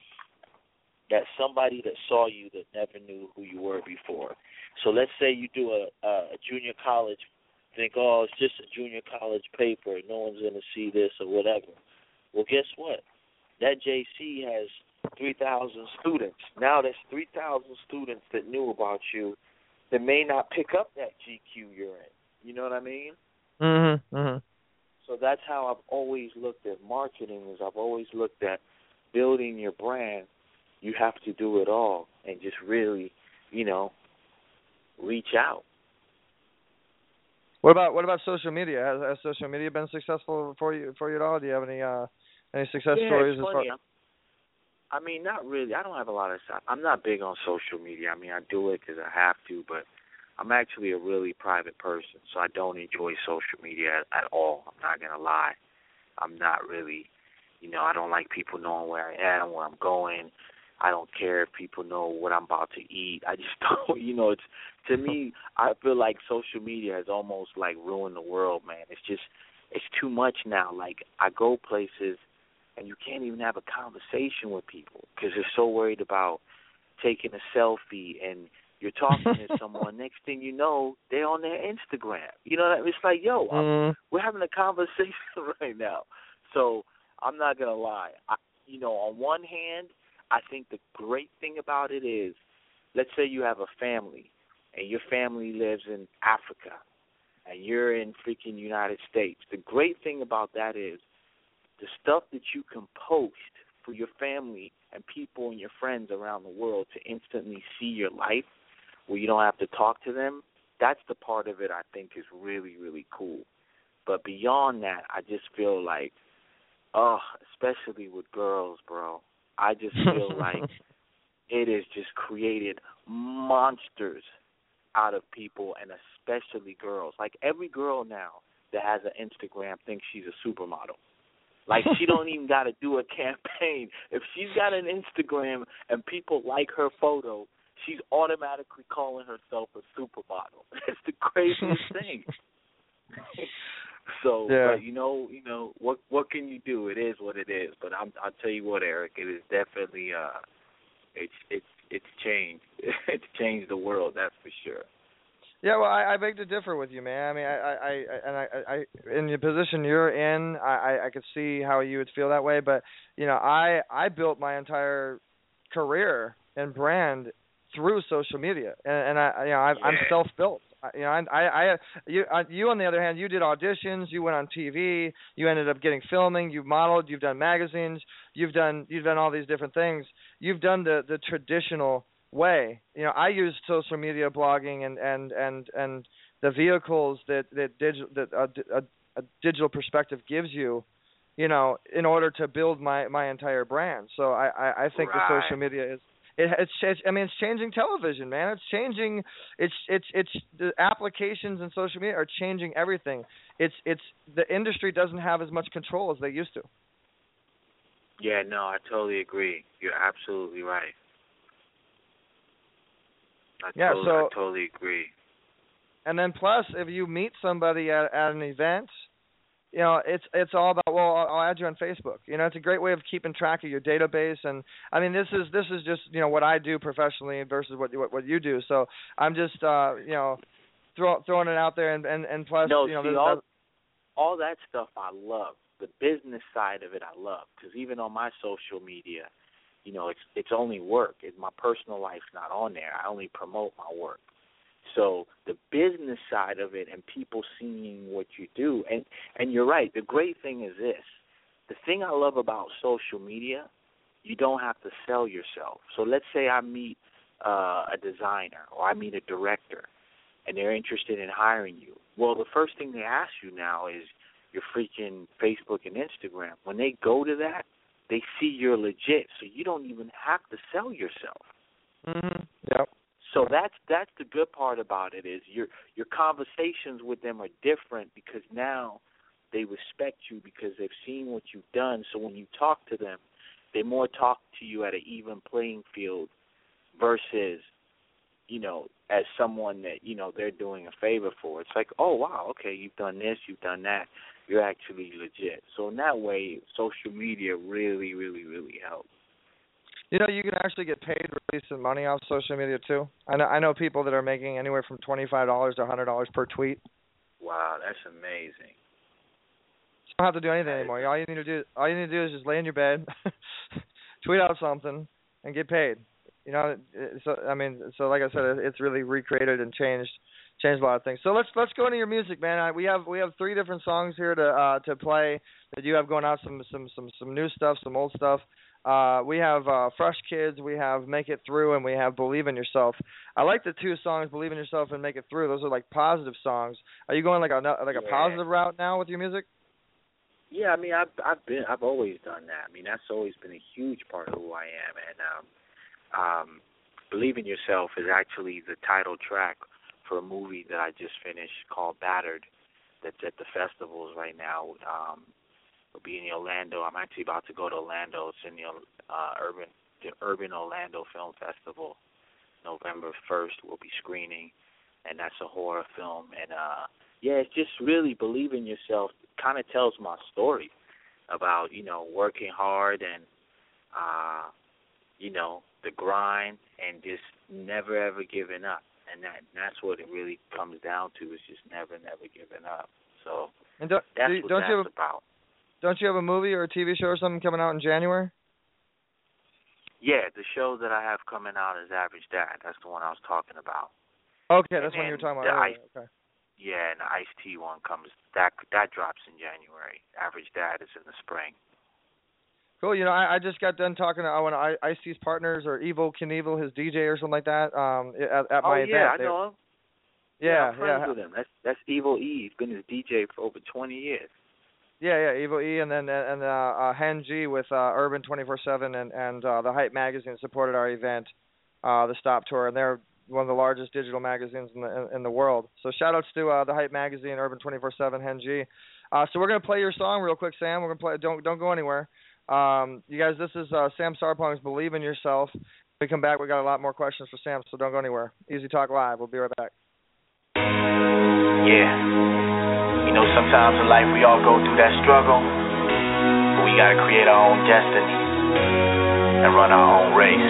[SPEAKER 6] that somebody that saw you that never knew who you were before. So let's say you do a, a junior college. Think, oh, it's just a junior college paper. No one's going to see this or whatever. Well, guess what? That J C has three thousand students. Now there's three thousand students that knew about you that may not pick up that G Q you're in. You know what I mean?
[SPEAKER 2] Mm-hmm. Mm-hmm.
[SPEAKER 6] So that's how I've always looked at marketing is I've always looked at building your brand. You have to do it all and just really, you know, reach out.
[SPEAKER 2] What about what about social media? Has, has social media been successful for you for you at all? Do you have any uh, Any success
[SPEAKER 6] yeah,
[SPEAKER 2] stories?
[SPEAKER 6] It's
[SPEAKER 2] as
[SPEAKER 6] funny.
[SPEAKER 2] far-
[SPEAKER 6] I mean, not really. I don't have a lot of stuff. I'm not big on social media. I mean, I do it because I have to, but I'm actually a really private person, so I don't enjoy social media at, at all. I'm not going to lie. I'm not really, you know, I don't like people knowing where I am, where I'm going. I don't care if people know what I'm about to eat. I just don't, you know, it's, to me, I feel like social media has almost, like, ruined the world, man. It's just, it's too much now. Like, I go places and you can't even have a conversation with people because they're so worried about taking a selfie, and you're talking to someone. Next thing you know, they're on their Instagram. You know, it's like, yo, I'm,
[SPEAKER 2] mm.
[SPEAKER 6] we're having a conversation right now. So I'm not going to lie. I, you know, on one hand, I think the great thing about it is, let's say you have a family, and your family lives in Africa, and you're in freaking United States. The great thing about that is the stuff that you can post for your family and people and your friends around the world to instantly see your life where you don't have to talk to them, that's the part of it I think is really, really cool. But beyond that, I just feel like, oh, especially with girls, bro, I just feel like it has just created monsters out of people, and especially girls. Like, every girl now that has an Instagram thinks she's a supermodel. Like, she don't even got to do a campaign. If she's got an Instagram and people like her photo, she's automatically calling herself a supermodel. It's the craziest thing. So,
[SPEAKER 2] yeah.
[SPEAKER 6] but you know, you know, what what can you do? It is what it is. But I'm, I'll tell you what, Eric, it is definitely uh, it's it's it's changed. It's changed the world. That's for sure.
[SPEAKER 2] Yeah, well, I, I beg to differ with you, man. I mean, I, I, I and I, I, in the position you're in, I, I could see how you would feel that way. But you know, I, I built my entire career and brand through social media, and, and I, you know, I,
[SPEAKER 6] yeah.
[SPEAKER 2] I'm self-built. You know, I, I, I you, I, you on the other hand, you did auditions, you went on T V, you ended up getting filming, you've modeled, you've done magazines, you've done, you've done all these different things. You've done the, the traditional way. You know, I use social media, blogging, and and and, and the vehicles that that digital that a, a, a digital perspective gives you, you know, in order to build my, my entire brand. So I, I, I think
[SPEAKER 6] right.
[SPEAKER 2] the social media is it, it's, it's I mean it's changing television, man. It's changing. It's it's it's the applications in social media are changing everything. It's it's the industry doesn't have as much control as they used to.
[SPEAKER 6] Yeah, no, I totally agree. You're absolutely right. I
[SPEAKER 2] yeah,
[SPEAKER 6] totally,
[SPEAKER 2] so
[SPEAKER 6] I totally agree.
[SPEAKER 2] And then plus, if you meet somebody at, at an event, you know, it's it's all about, well, I'll, I'll add you on Facebook. You know, it's a great way of keeping track of your database. And I mean, this is this is just, you know, what I do professionally versus what what, what you do. So I'm just uh, you know, throw, throwing it out there. And, and, and plus,
[SPEAKER 6] no,
[SPEAKER 2] you know,
[SPEAKER 6] see, all, all that stuff I love. The business side of it I love, because even on my social media, you know, it's it's only work. It, my personal life's not on there. I only promote my work. So the business side of it and people seeing what you do, and, and you're right, the great thing is this. The thing I love about social media, you don't have to sell yourself. So let's say I meet uh, a designer or I meet a director, and they're interested in hiring you. Well, the first thing they ask you now is your freaking Facebook and Instagram. When they go to that, they see you're legit, so you don't even have to sell yourself.
[SPEAKER 2] Mm-hmm. Yep.
[SPEAKER 6] So that's that's the good part about it is your your conversations with them are different because now they respect you because they've seen what you've done. So when you talk to them, they more talk to you at an even playing field versus, you know, as someone that, you know, they're doing a favor for. It's like, oh, wow, okay, you've done this, you've done that. You're actually legit. So in that way, social media really, really, really helps.
[SPEAKER 2] You know, you can actually get paid really some money off social media too. I know I know people that are making anywhere from twenty-five dollars to one hundred dollars per tweet.
[SPEAKER 6] Wow, that's amazing.
[SPEAKER 2] You don't have to do anything anymore. All you need to do, all you need to do is just lay in your bed, tweet out something, and get paid. You know, so I mean, so like I said, it's really recreated and changed, changed a lot of things. So let's let's go into your music, man. I, we have we have three different songs here to uh, to play that you have going out. Some some some some new stuff, some old stuff. Uh, we have uh, Fresh Kids, we have Make It Through, and we have Believe in Yourself. I like the two songs, Believe in Yourself and Make It Through. Those are like positive songs. Are you going like a like a
[SPEAKER 6] yeah.
[SPEAKER 2] positive route now with your music?
[SPEAKER 6] Yeah, I mean, I've I've been I've always done that. I mean, that's always been a huge part of who I am. And um, um, Believe in Yourself is actually the title track for a movie that I just finished called Battered. That's at the festivals right now. Um, it'll be in Orlando. I'm actually about to go to Orlando. It's in the uh, urban the Urban Orlando Film Festival. November first, we'll be screening, and that's a horror film. And uh, yeah, it's just really Believe in Yourself. Kind of tells my story about, you know, working hard and, uh, you know, the grind and just never, ever giving up. And that that's what it really comes down to, is just never, never giving up. So
[SPEAKER 2] and don't,
[SPEAKER 6] that's
[SPEAKER 2] do,
[SPEAKER 6] what
[SPEAKER 2] don't
[SPEAKER 6] that's
[SPEAKER 2] you have,
[SPEAKER 6] about.
[SPEAKER 2] Don't you have a movie or a T V show or something coming out in January?
[SPEAKER 6] Yeah, the show that I have coming out is Average Dad. That's the one I was talking about.
[SPEAKER 2] Okay, that's
[SPEAKER 6] and
[SPEAKER 2] one you were talking
[SPEAKER 6] the
[SPEAKER 2] about
[SPEAKER 6] Ice,
[SPEAKER 2] earlier. Okay.
[SPEAKER 6] Yeah, and the Ice-T one comes, that that drops in January. Average Dad is in the spring.
[SPEAKER 2] Cool. You know, I, I just got done talking to uh, one of I- Ice-T's partners, or Evil Knievel, his D J or something like that, um, at, at my
[SPEAKER 6] oh, yeah,
[SPEAKER 2] event.
[SPEAKER 6] I know him.
[SPEAKER 2] Yeah,
[SPEAKER 6] yeah. I'm friends
[SPEAKER 2] yeah.
[SPEAKER 6] with him. That's, that's Evil E. He's been his D J for over twenty years.
[SPEAKER 2] Yeah, yeah, Evil E, and then and uh, uh, Hen G with uh, Urban twenty-four seven and and uh, the Hype magazine supported our event, uh, the Stop Tour, and they're one of the largest digital magazines in the in, in the world. So shout outs to uh, the Hype magazine, Urban twenty-four seven, Hen G. Uh, so we're gonna play your song real quick, Sam. We're gonna play. Don't don't go anywhere. Um, you guys, this is uh, Sam Sarpong's "Believe in Yourself." When we come back, we got a lot more questions for Sam, so don't go anywhere. Easy Talk Live. We'll be right back.
[SPEAKER 7] Yeah. You know, sometimes in life we all go through that struggle, but we gotta create our own destiny and run our own race.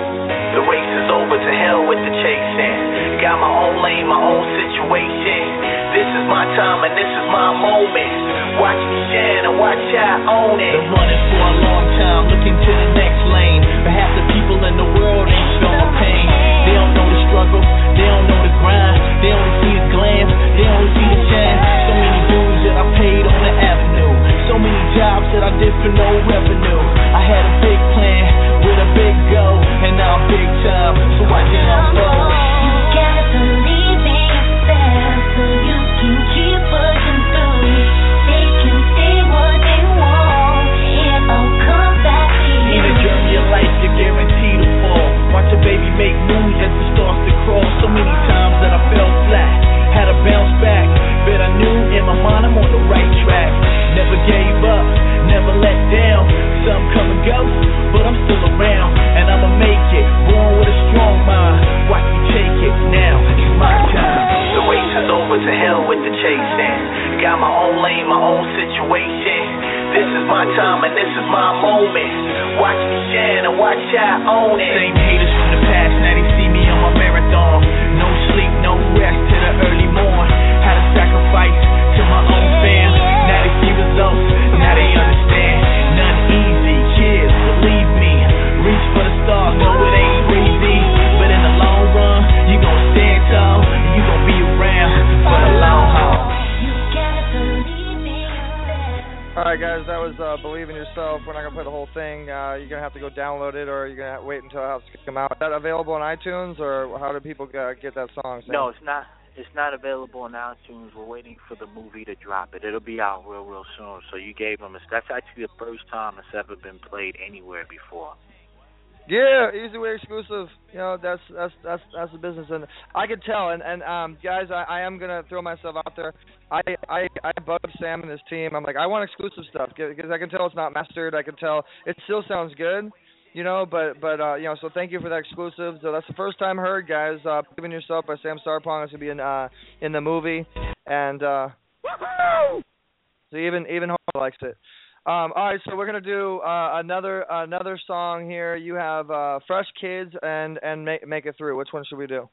[SPEAKER 7] The race is over, to hell with the chasing. Got my own lane, my own situation. This is my time and this is my moment. Watch me shine and watch I own it. Been running for a long time, looking to the next lane. But half the people in the world ain't feeling pain. They don't know the struggle, they don't know the grind. They only see the glance, they only see the shine. So many dues that I paid on the avenue. So many jobs that I did for no revenue. I had a big plan with a big goal, and now I'm big time, so watch it unfold.
[SPEAKER 3] You gotta believe in yourself so you can keep pushing through. They can say what they want, it all comes back to you.
[SPEAKER 7] In a journey of life, you're guaranteed to fall. Watch a baby make moves as it starts to crawl. So many times that I fell flat, had to bounce back, but I knew in my mind I'm on the right track. Never gave up, never let down. Some come and go, but I'm still around, and I'ma make it. Born with a strong mind, watch me take it now. It's my time. The race is over, to hell with the chasing. Got my own lane, my own situation. This is my time and this is my moment. Watch me shine and watch I own it. Same haters from the past, now they see me on my marathon. No sleep, no rest till the early morn. Had to sacrifice to my own fam. Now they see results, now they understand. Nothing easy, kids, believe me. Reach for the stars, know it ain't easy. But in the long run, you gon' stand tall. And you gon' be around for the long haul.
[SPEAKER 3] You gotta believe in yourself.
[SPEAKER 2] All right, guys, that was uh, "Believe in Yourself." We're not gonna play the whole thing. Uh, you're gonna have to go download it, or you're gonna have to wait until it has to come out. Is that available on iTunes, or how do people uh, get that song? Sam?
[SPEAKER 6] No, it's not. It's not available on iTunes. We're waiting for the movie to drop it. It'll be out real, real soon. So you gave them. A, that's actually the first time it's ever been played anywhere before.
[SPEAKER 2] Yeah, Easy Way exclusive. You know, that's that's that's that's the business, and I could tell. And and um, guys, I, I am gonna throw myself out there. I I I bugged Sam and his team. I'm like, I want exclusive stuff because I can tell it's not mastered. I can tell it still sounds good, you know. But but uh, you know, so thank you for that exclusive. So that's the first time heard, guys. Uh, Believe in Yourself by Sam Sarpong. It's gonna be in uh in the movie, and uh, so even even Homer likes it. Um, all right, so we're gonna do uh, another another song here. You have uh, Fresh Kids and and make make it through. Which one should we do?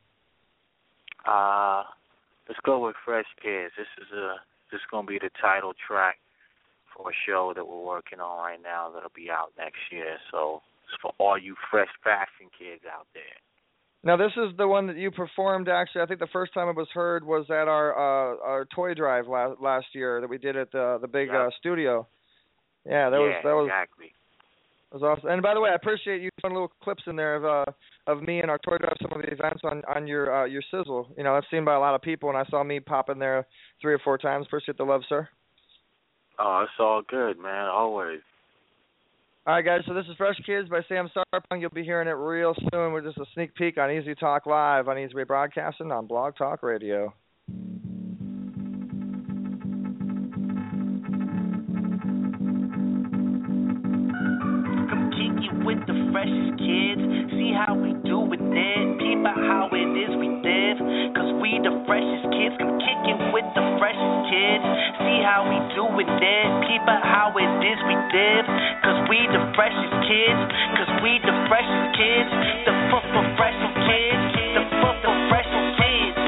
[SPEAKER 6] Uh, let's go with Fresh Kids. This is a this is gonna be the title track for a show that we're working on right now that'll be out next year. So it's for all you fresh fashion kids out there.
[SPEAKER 2] Now this is the one that you performed. Actually, I think the first time it was heard was at our uh, our toy drive last last year that we did at the the big
[SPEAKER 6] Yeah.
[SPEAKER 2] uh, studio. Yeah, that
[SPEAKER 6] yeah,
[SPEAKER 2] was that was
[SPEAKER 6] exactly.
[SPEAKER 2] that was awesome. And by the way, I appreciate you putting little clips in there of uh of me and our toy drive, some of the events on on your uh, your sizzle. You know, that's seen by a lot of people, and I saw me pop in there three or four times. Appreciate the love, sir.
[SPEAKER 6] Oh, it's all good, man. Always.
[SPEAKER 2] All right, guys, so this is Fresh Kids by Sam Sarpong. You'll be hearing it real soon. We're just a sneak peek on Easy Talk Live on Easy Way Broadcasting on Blog Talk Radio.
[SPEAKER 8] Come kick it with the freshest kids. See how we do it there. Peep out how it is we live. Cause we the freshest kids. Come kick it with the freshest kids. See how we do it there. Peep out how it is we live. Cause we the freshest kids. Cause we the freshest kids. The f-f freshest kids. The f-f freshest kids.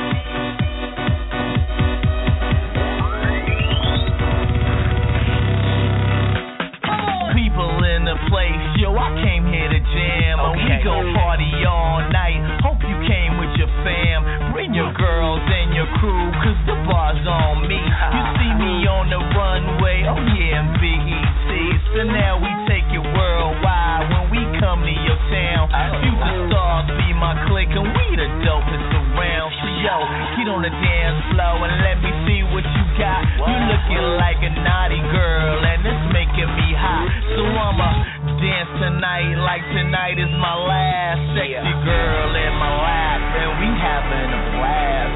[SPEAKER 7] People in the place, yo, I came here to jam. Okay. We go party all night. Hope you came with your fam. Bring your girls and your crew, cause the bar's on me. You see me on the runway, oh yeah, I'm B E T. So now we take it worldwide when we come to your town. Future stars be my clique and we the dopest around. So yo, get on the dance floor and let me see what you got. You looking like a naughty girl and it's making me hot. So I'ma dance tonight like tonight is my last. Sexy girl in my lap and we having a blast.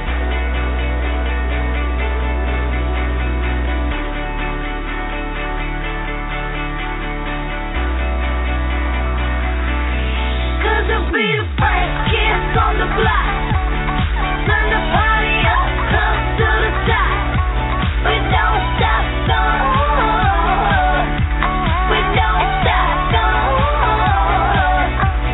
[SPEAKER 3] Cause we'll be the first kids on the block. Turn the party up, come to the top. We don't stop, going. We don't stop, going.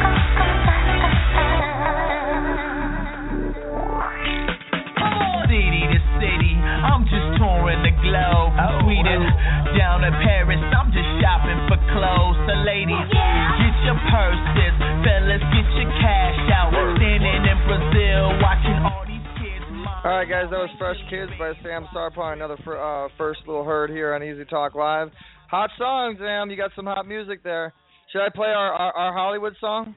[SPEAKER 7] City to city, I'm just touring the globe. Sweden down in Paris, I'm just shopping for clothes. So ladies, get your purses. Fellas, get your cash out. Standing in Brazil, watching all these kids.
[SPEAKER 2] All right, guys, that was Fresh Kids by Sam Sarpong. Another fir- uh, first little herd here on Easy Talk Live. Hot songs, Sam. You got some hot music there. Should I play our, our, our Hollywood song?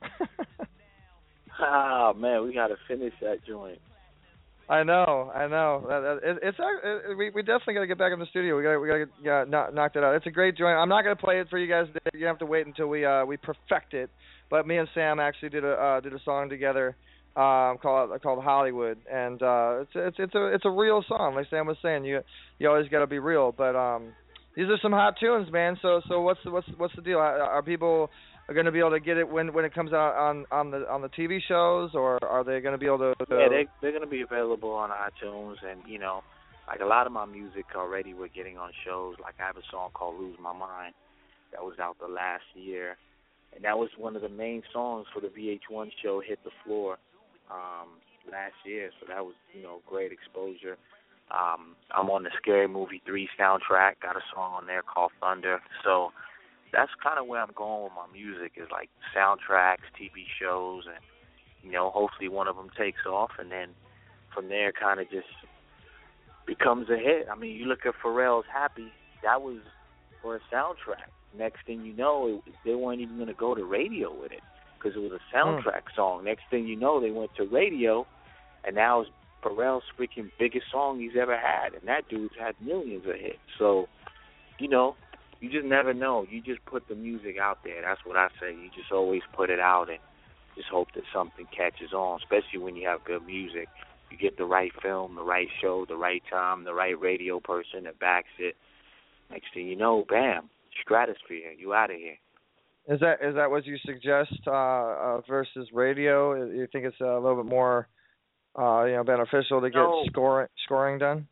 [SPEAKER 6] Ah, man, we got to finish that joint.
[SPEAKER 2] I know, I know. It, it's it, we we definitely got to get back in the studio. We got we got to yeah, knock, knock that out. It's a great joint. I'm not going to play it for you guys today. You have to wait until we uh we perfect it. But me and Sam actually did a uh, did a song together um called called Hollywood, and uh it's it's it's a it's a real song. Like Sam was saying, you you always got to be real. But um these are some hot tunes, man. So so what's the, what's what's the deal? Are, are people are going to be able to get it when, when it comes out on, on the on the T V shows, or are they going to be able to? to
[SPEAKER 6] yeah, they they're going to be available on iTunes, and you know, like a lot of my music already we're getting on shows. Like I have a song called "Lose My Mind" that was out the last year, and that was one of the main songs for the V H one show "Hit the Floor" um, last year. So that was you know great exposure. Um, I'm on the Scary Movie three soundtrack. Got a song on there called "Thunder." So that's kind of where I'm going with my music, is like soundtracks, T V shows, and, you know, hopefully one of them takes off, and then from there kind of just becomes a hit. I mean, you look at Pharrell's Happy, that was for a soundtrack. Next thing you know, it, they weren't even going to go to radio with it because it was a soundtrack mm. song. Next thing you know, they went to radio, and now it's Pharrell's freaking biggest song he's ever had, and that dude's had millions of hits. So, you know, you just never know. You just put the music out there. That's what I say. You just always put it out and just hope that something catches on, especially when you have good music. You get the right film, the right show, the right time, the right radio person that backs it. Next thing you know, bam, stratosphere, you out of here.
[SPEAKER 2] Is that is that what you suggest uh, uh, versus radio? You think it's a little bit more, uh, you know, beneficial to get
[SPEAKER 6] no.
[SPEAKER 2] scoring scoring done?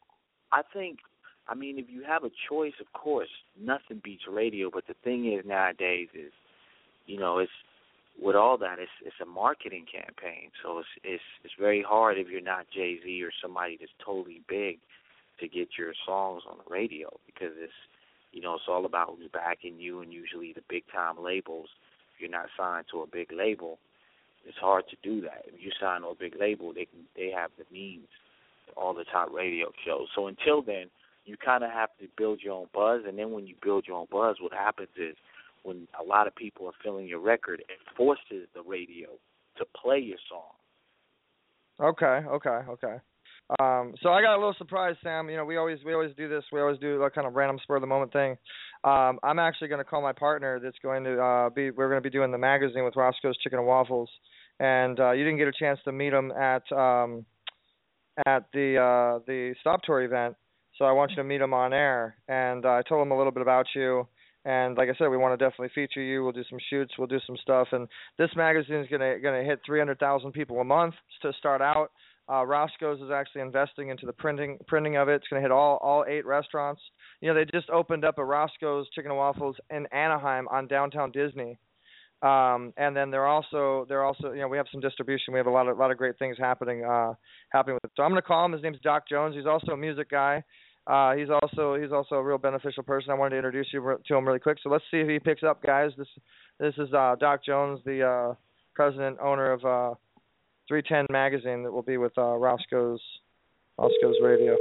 [SPEAKER 6] I think. I mean, if you have a choice, of course, nothing beats radio. But the thing is nowadays is, you know, it's with all that, it's it's a marketing campaign. So it's it's it's very hard if you're not Jay-Z or somebody that's totally big to get your songs on the radio, because it's, you know, it's all about who's backing you, and usually the big time labels. If you're not signed to a big label, it's hard to do that. If you sign to a big label, they can they have the means to all the top radio shows. So until then, you kind of have to build your own buzz, and then when you build your own buzz, what happens is when a lot of people are feeling your record, it forces the radio to play your song.
[SPEAKER 2] Okay, okay, okay. Um, so I got a little surprise, Sam. You know, we always we always do this. We always do a kind of random spur of the moment thing. Um, I'm actually going to call my partner. That's going to uh, be. We're going to be doing the magazine with Roscoe's Chicken and Waffles. And uh, you didn't get a chance to meet him at um, at the uh, the Stop Tour event. So I want you to meet him on air. And uh, I told him a little bit about you. And like I said, we want to definitely feature you. We'll do some shoots. We'll do some stuff. And this magazine is gonna gonna hit three hundred thousand people a month to start out. Uh, Roscoe's is actually investing into the printing printing of it. It's going to hit all, all eight restaurants. You know, they just opened up a Roscoe's Chicken and Waffles in Anaheim on downtown Disney. Um, and then they're also they're also you know we have some distribution. We have a lot of a lot of great things happening uh, happening with it. So I'm going to call him. His name's Doc Jones. He's also a music guy. Uh, he's also he's also a real beneficial person. I wanted to introduce you to him really quick. So let's see if he picks up, guys. This this is uh, Doc Jones, the uh, president owner of uh, three ten Magazine, that will be with uh, Roscoe's Roscoe's Radio.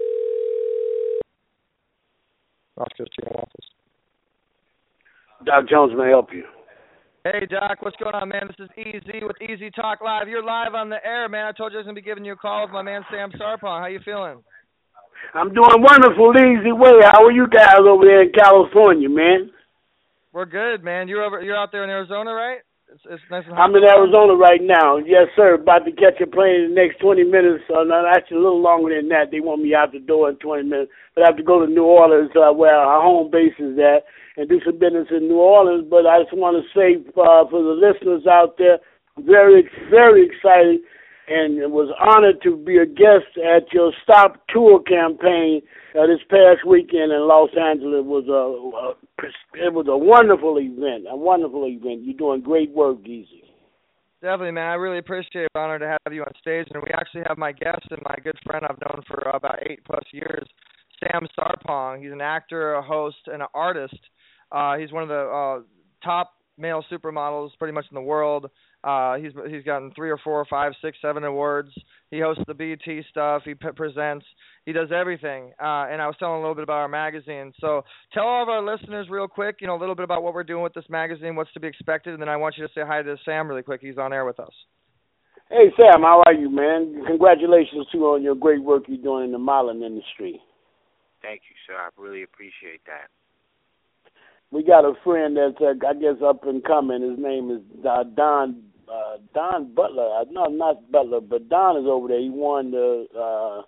[SPEAKER 2] Roscoe's Chicken and Waffles.
[SPEAKER 9] Doc Jones may help you.
[SPEAKER 2] Hey, Doc, what's going on, man? This is Easy with Easy Talk Live. You're live on the air, man. I told you I was going to be giving you a call with my man Sam Sarpong. How you feeling?
[SPEAKER 9] I'm doing wonderful, Easy Way. How are you guys over there in California, man?
[SPEAKER 2] We're good, man. You're over. You're out there in Arizona, right? It's, it's nice and
[SPEAKER 9] I'm
[SPEAKER 2] hot.
[SPEAKER 9] in Arizona right now. Yes, sir. About to catch a plane in the next twenty minutes. Uh, no, actually, a little longer than that. They want me out the door in twenty minutes. But I have to go to New Orleans, uh, where our home base is at, and do some business in New Orleans. But I just want to say uh, for the listeners out there, very, very excited, and was honored to be a guest at your Stop Tour campaign uh, this past weekend in Los Angeles. It was a, a it was a wonderful event, a wonderful event. You're doing great work, Easy.
[SPEAKER 2] Definitely, man. I really appreciate it. Honor to have you on stage, and we actually have my guest and my good friend I've known for about eight plus years, Sam Sarpong. He's an actor, a host, and an artist. Uh, he's one of the uh, top male supermodels pretty much in the world. Uh, he's he's gotten three or four or five, six, seven awards. He hosts the B E T stuff. He p- presents. He does everything. Uh, and I was telling a little bit about our magazine. So tell all of our listeners real quick, you know, a little bit about what we're doing with this magazine, what's to be expected, and then I want you to say hi to Sam really quick. He's on air with us.
[SPEAKER 9] Hey, Sam, how are you, man? Congratulations, too, on your great work you're doing in the modeling industry.
[SPEAKER 6] Thank you, sir. I really appreciate that.
[SPEAKER 9] We got a friend that's, uh, I guess, up and coming. His name is uh, Don uh, Don Butler. No, not Butler, but Don is over there. He won the uh,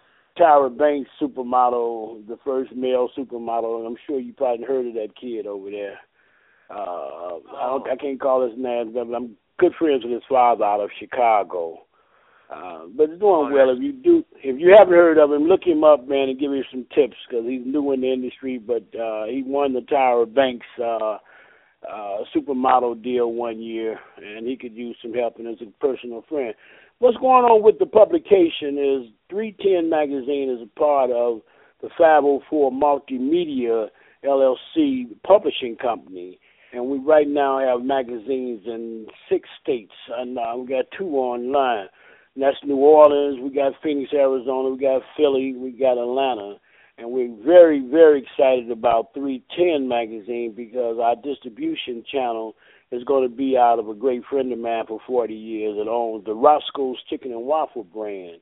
[SPEAKER 9] Tyra Banks supermodel, the first male supermodel, and I'm sure you probably heard of that kid over there. Uh, I, don't, I can't call his name, but I'm good friends with his father out of Chicago. Uh, but he's doing well. If you do, if you haven't heard of him, look him up, man, and give him some tips because he's new in the industry. But uh, he won the Tyra Banks uh, uh, supermodel deal one year, and he could use some help. And as a personal friend, what's going on with the publication is three ten Magazine is a part of the five oh four Multimedia L L C publishing company. And we right now have magazines in six states, and uh, we got two online. And that's New Orleans, we got Phoenix, Arizona, we got Philly, we got Atlanta. And we're very, very excited about three ten Magazine because our distribution channel is going to be out of a great friend of mine for forty years that owns the Roscoe's Chicken and Waffle brand.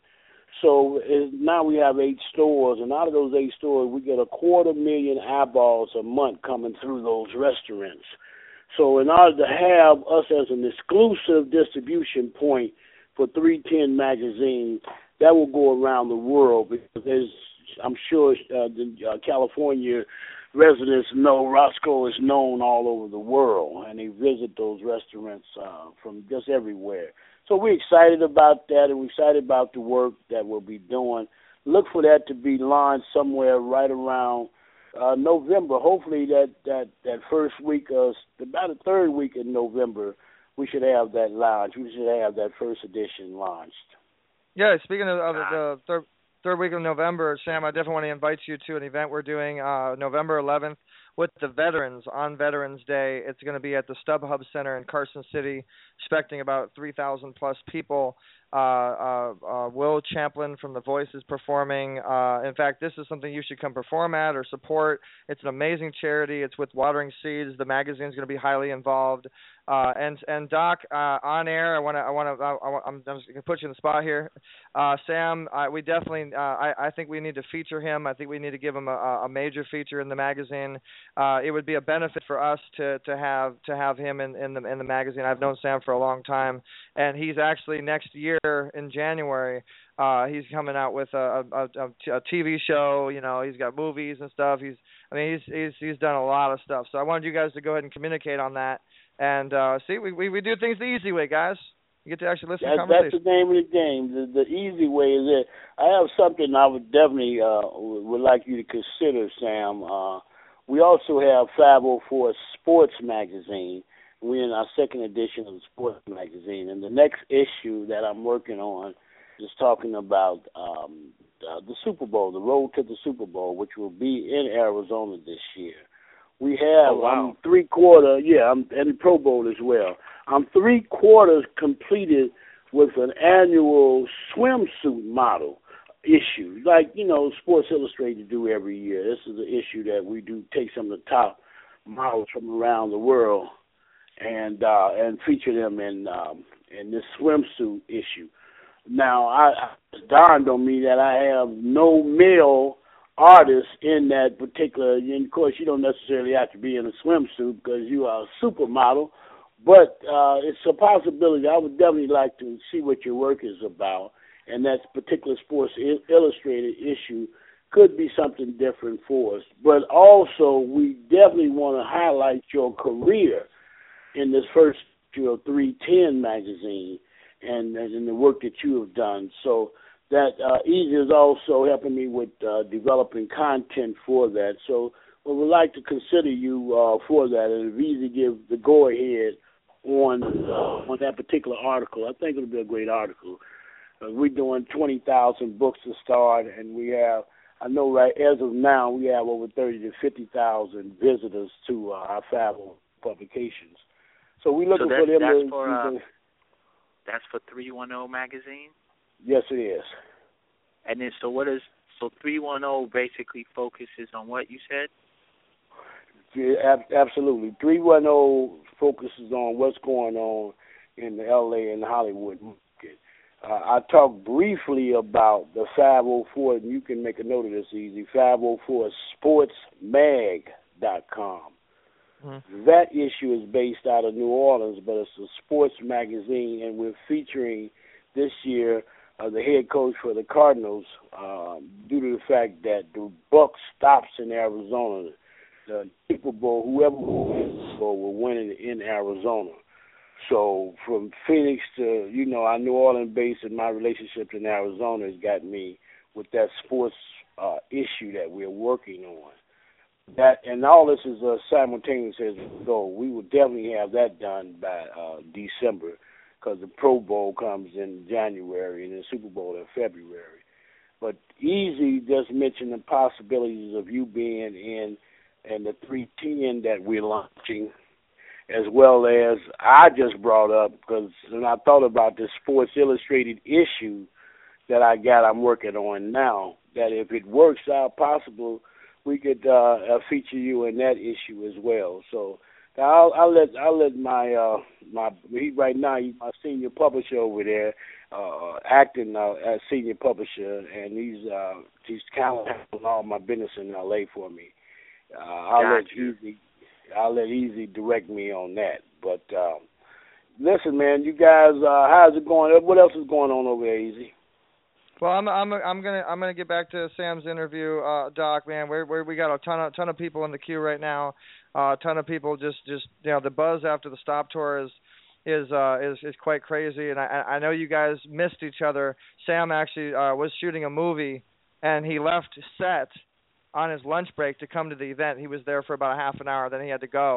[SPEAKER 9] So it, now we have eight stores, and out of those eight stores, we get a quarter million eyeballs a month coming through those restaurants. So in order to have us as an exclusive distribution point for three ten Magazine, that will go around the world because there's, I'm sure uh, the uh, California residents know Roscoe is known all over the world, and they visit those restaurants uh, from just everywhere. So we're excited about that, and we're excited about the work that we'll be doing. Look for that to be launched somewhere right around uh, November. Hopefully that, that, that first week, of, about the third week in November, we should have that launched. We should have that first edition launched.
[SPEAKER 2] Yeah, speaking of, of the third, third week of November, Sam, I definitely want to invite you to an event we're doing uh, November eleventh. with the veterans on Veterans Day. It's going to be at the StubHub Center in Carson City, expecting about three thousand plus people. Uh, uh, uh, Will Champlin from The Voice is performing. Uh, in fact, this is something you should come perform at or support. It's an amazing charity. It's with Watering Seeds. The magazine is going to be highly involved. Uh, and and Doc, uh, on air, I want to I want to I, I, I'm, I'm just going to put you in the spot here. Uh, Sam, uh, we definitely uh, I I think we need to feature him. I think we need to give him a, a major feature in the magazine. Uh, it would be a benefit for us to, to have to have him in, in the in the magazine. I've known Sam for a long time, and he's actually next year in January. Uh, he's coming out with a, a, a T V show. You know, he's got movies and stuff. He's I mean he's he's he's done a lot of stuff. So I wanted you guys to go ahead and communicate on that. And uh, see, we, we we do things the easy way, guys. You get to actually listen
[SPEAKER 9] that,
[SPEAKER 2] to conversations.
[SPEAKER 9] That's the name of the game. The, the easy way is it. I have something I would definitely uh, would like you to consider, Sam. Uh, we also have five oh four Sports Magazine. We're in our second edition of the Sports Magazine. And the next issue that I'm working on is talking about um, uh, the Super Bowl, the road to the Super Bowl, which will be in Arizona this year. We have
[SPEAKER 6] oh, wow.
[SPEAKER 9] I'm three quarter, yeah, I'm, and the Pro Bowl as well. I'm three quarters completed with an annual swimsuit model issue, like you know Sports Illustrated do every year. This is an issue that we do take some of the top models from around the world and uh, and feature them in um, in this swimsuit issue. Now, I, I it dawned on me that I have no male artists in that particular, and of course you don't necessarily have to be in a swimsuit because you are a supermodel, but uh, it's a possibility. I would definitely like to see what your work is about, and that particular Sports Illustrated issue could be something different for us. But also, we definitely want to highlight your career in this first issue of three ten magazine and, and the work that you have done. So that uh, Easy is also helping me with uh, developing content for that. So we would like to consider you uh, for that, and if Easy give the go-ahead on uh, on that particular article, I think it'll be a great article. Uh, we're doing twenty thousand books to start, and we have, I know right as of now, we have over thirty to fifty thousand visitors to uh, our five publications. So we're looking
[SPEAKER 6] so
[SPEAKER 9] for them
[SPEAKER 6] that's
[SPEAKER 9] to...
[SPEAKER 6] For, uh, that's for three ten magazine?
[SPEAKER 9] Yes, it is.
[SPEAKER 6] And then, so what is, so three ten basically focuses on what you said?
[SPEAKER 9] Yeah, absolutely. three ten focuses on what's going on in the L A and Hollywood market. Uh, I talked briefly about the five oh four, and you can make a note of this easy, five oh four sports mag dot com. Mm-hmm. That issue is based out of New Orleans, but it's a sports magazine, and we're featuring this year uh, the head coach for the Cardinals uh, due to the fact that the buck stops in Arizona. The Super Bowl, whoever will win the Super Bowl will win it in Arizona. So from Phoenix to, you know, our New Orleans base and my relationships in Arizona has got me with that sports uh, issue that we're working on. That and all this is uh, simultaneous as we go. We will definitely have that done by uh, December because the Pro Bowl comes in January and the Super Bowl in February. But Easy just mentioned the possibilities of you being in and the three ten that we're launching, as well as I just brought up, because when I thought about this Sports Illustrated issue that I got, I'm working on now, that if it works out possible, we could uh, uh, feature you in that issue as well. So I'll, I'll let I'll let my uh, my he right now he's my senior publisher over there, uh, acting uh, as senior publisher, and he's uh, he's kind of handling all my business in L A for me. Uh, I'll
[SPEAKER 6] Got
[SPEAKER 9] let
[SPEAKER 6] you.
[SPEAKER 9] Easy, I'll let Easy direct me on that. But um, listen, man, you guys, uh, how's it going? What else is going on over there, Easy?
[SPEAKER 2] Well, I'm I'm I'm gonna I'm gonna get back to Sam's interview, uh, Doc. Man, we we we got a ton of ton of people in the queue right now. Uh, a ton of people just just you know the buzz after the stop tour is is uh, is is quite crazy, and I I know you guys missed each other. Sam actually uh, was shooting a movie, and he left set on his lunch break to come to the event. He was there for about a half an hour, then he had to go.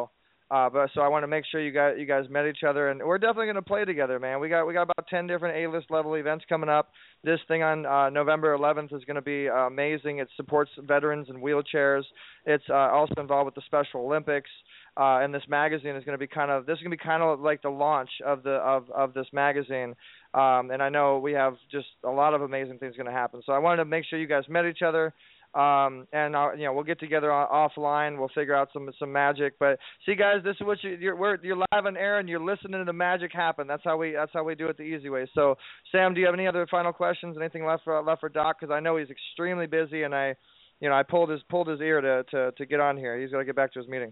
[SPEAKER 2] Uh, but so I want to make sure you guys you guys met each other, and we're definitely going to play together, man. We got we got about ten different A-list level events coming up. This thing on uh, November eleventh is going to be uh, amazing. It supports veterans in wheelchairs. It's uh, also involved with the Special Olympics, uh, and this magazine is going to be kind of this is going to be kind of like the launch of the of of this magazine. Um, and I know we have just a lot of amazing things going to happen. So I wanted to make sure you guys met each other. Um, and uh, you know, we'll get together off- offline. We'll figure out some some magic. But see, guys, this is what you, you're we're, you're live on air, and you're listening to the magic happen. That's how we that's how we do it the easy way. So, Sam, do you have any other final questions? Anything left for left for Doc? Because I know he's extremely busy, and I, you know, I pulled his pulled his ear to to, to get on here. He's got to get back to his meeting.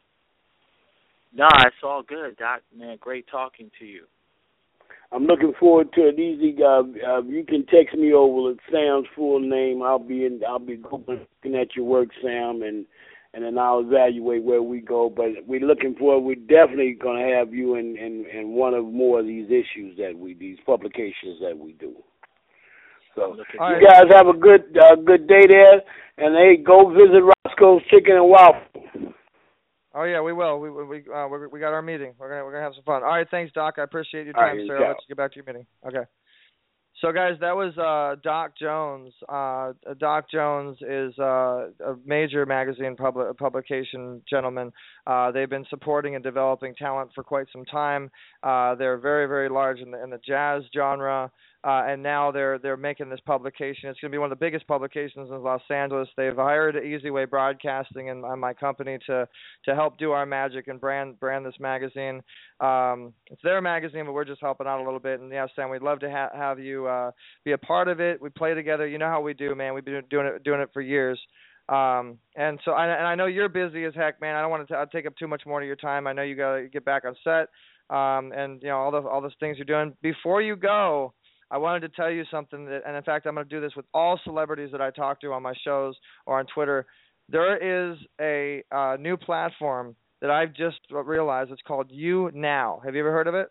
[SPEAKER 6] No, it's all good, Doc. Man, great talking to you.
[SPEAKER 9] I'm looking forward to it. Easy, uh, uh, you can text me over Sam's full name. I'll be in. I'll be looking at your work, Sam, and and then I'll evaluate where we go. But we're looking for. We're definitely going to have you in, in, in one of more of these issues that we, these publications that we do. So you
[SPEAKER 2] right.
[SPEAKER 9] guys have a good uh, good day there, and hey, go visit Roscoe's Chicken and Waffle.
[SPEAKER 2] Oh yeah, we will. We we uh, we we got our meeting. We're gonna we're gonna have some fun. All right, thanks, Doc. I appreciate your
[SPEAKER 9] All
[SPEAKER 2] time,
[SPEAKER 9] right,
[SPEAKER 2] sir.
[SPEAKER 9] ciao.
[SPEAKER 2] I'll let you get back to your meeting. Okay. So guys, that was uh, Doc Jones. Uh, Doc Jones is uh, a major magazine pub- publication gentleman. Uh, they've been supporting and developing talent for quite some time. Uh, they're very very large in the in the jazz genre. Uh, and now they're they're making this publication. It's going to be one of the biggest publications in Los Angeles. They've hired Easy Way Broadcasting and, and my company to to help do our magic and brand brand this magazine. Um, it's their magazine, but we're just helping out a little bit. And yeah, Sam, we'd love to ha- have you uh, be a part of it. We play together. You know how we do, man. We've been doing it doing it for years. Um, and so I, and I know you're busy as heck, man. I don't want to t- take up too much more of your time. I know you got to get back on set. Um, and you know all the all those things you're doing. Before you go, I wanted to tell you something that, and in fact, I'm going to do this with all celebrities that I talk to on my shows or on Twitter. There is a uh, new platform that I've just realized. It's called You Now. Have you ever heard of it?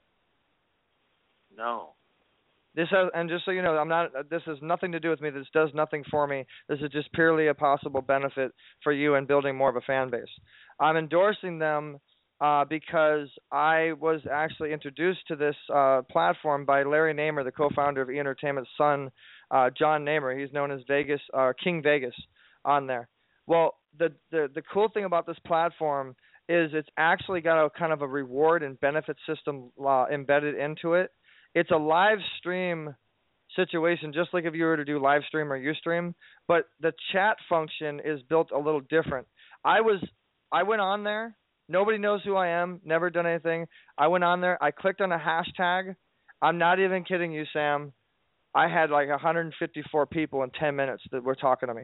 [SPEAKER 6] No.
[SPEAKER 2] This has, and just so you know, I'm not. This has nothing to do with me. This does nothing for me. This is just purely a possible benefit for you in building more of a fan base. I'm endorsing them. Uh, because I was actually introduced to this uh, platform by Larry Namer, the co-founder of E! Entertainment's son, uh, John Namer. He's known as Vegas, uh, King Vegas, on there. Well, the, the the cool thing about this platform is it's actually got a kind of a reward and benefit system uh, embedded into it. It's a live stream situation, just like if you were to do live stream or Ustream, but the chat function is built a little different. I was I went on there. Nobody knows who I am, never done anything. I went on there. I clicked on a hashtag. I'm not even kidding you, Sam. I had like one hundred fifty-four people in ten minutes that were talking to me.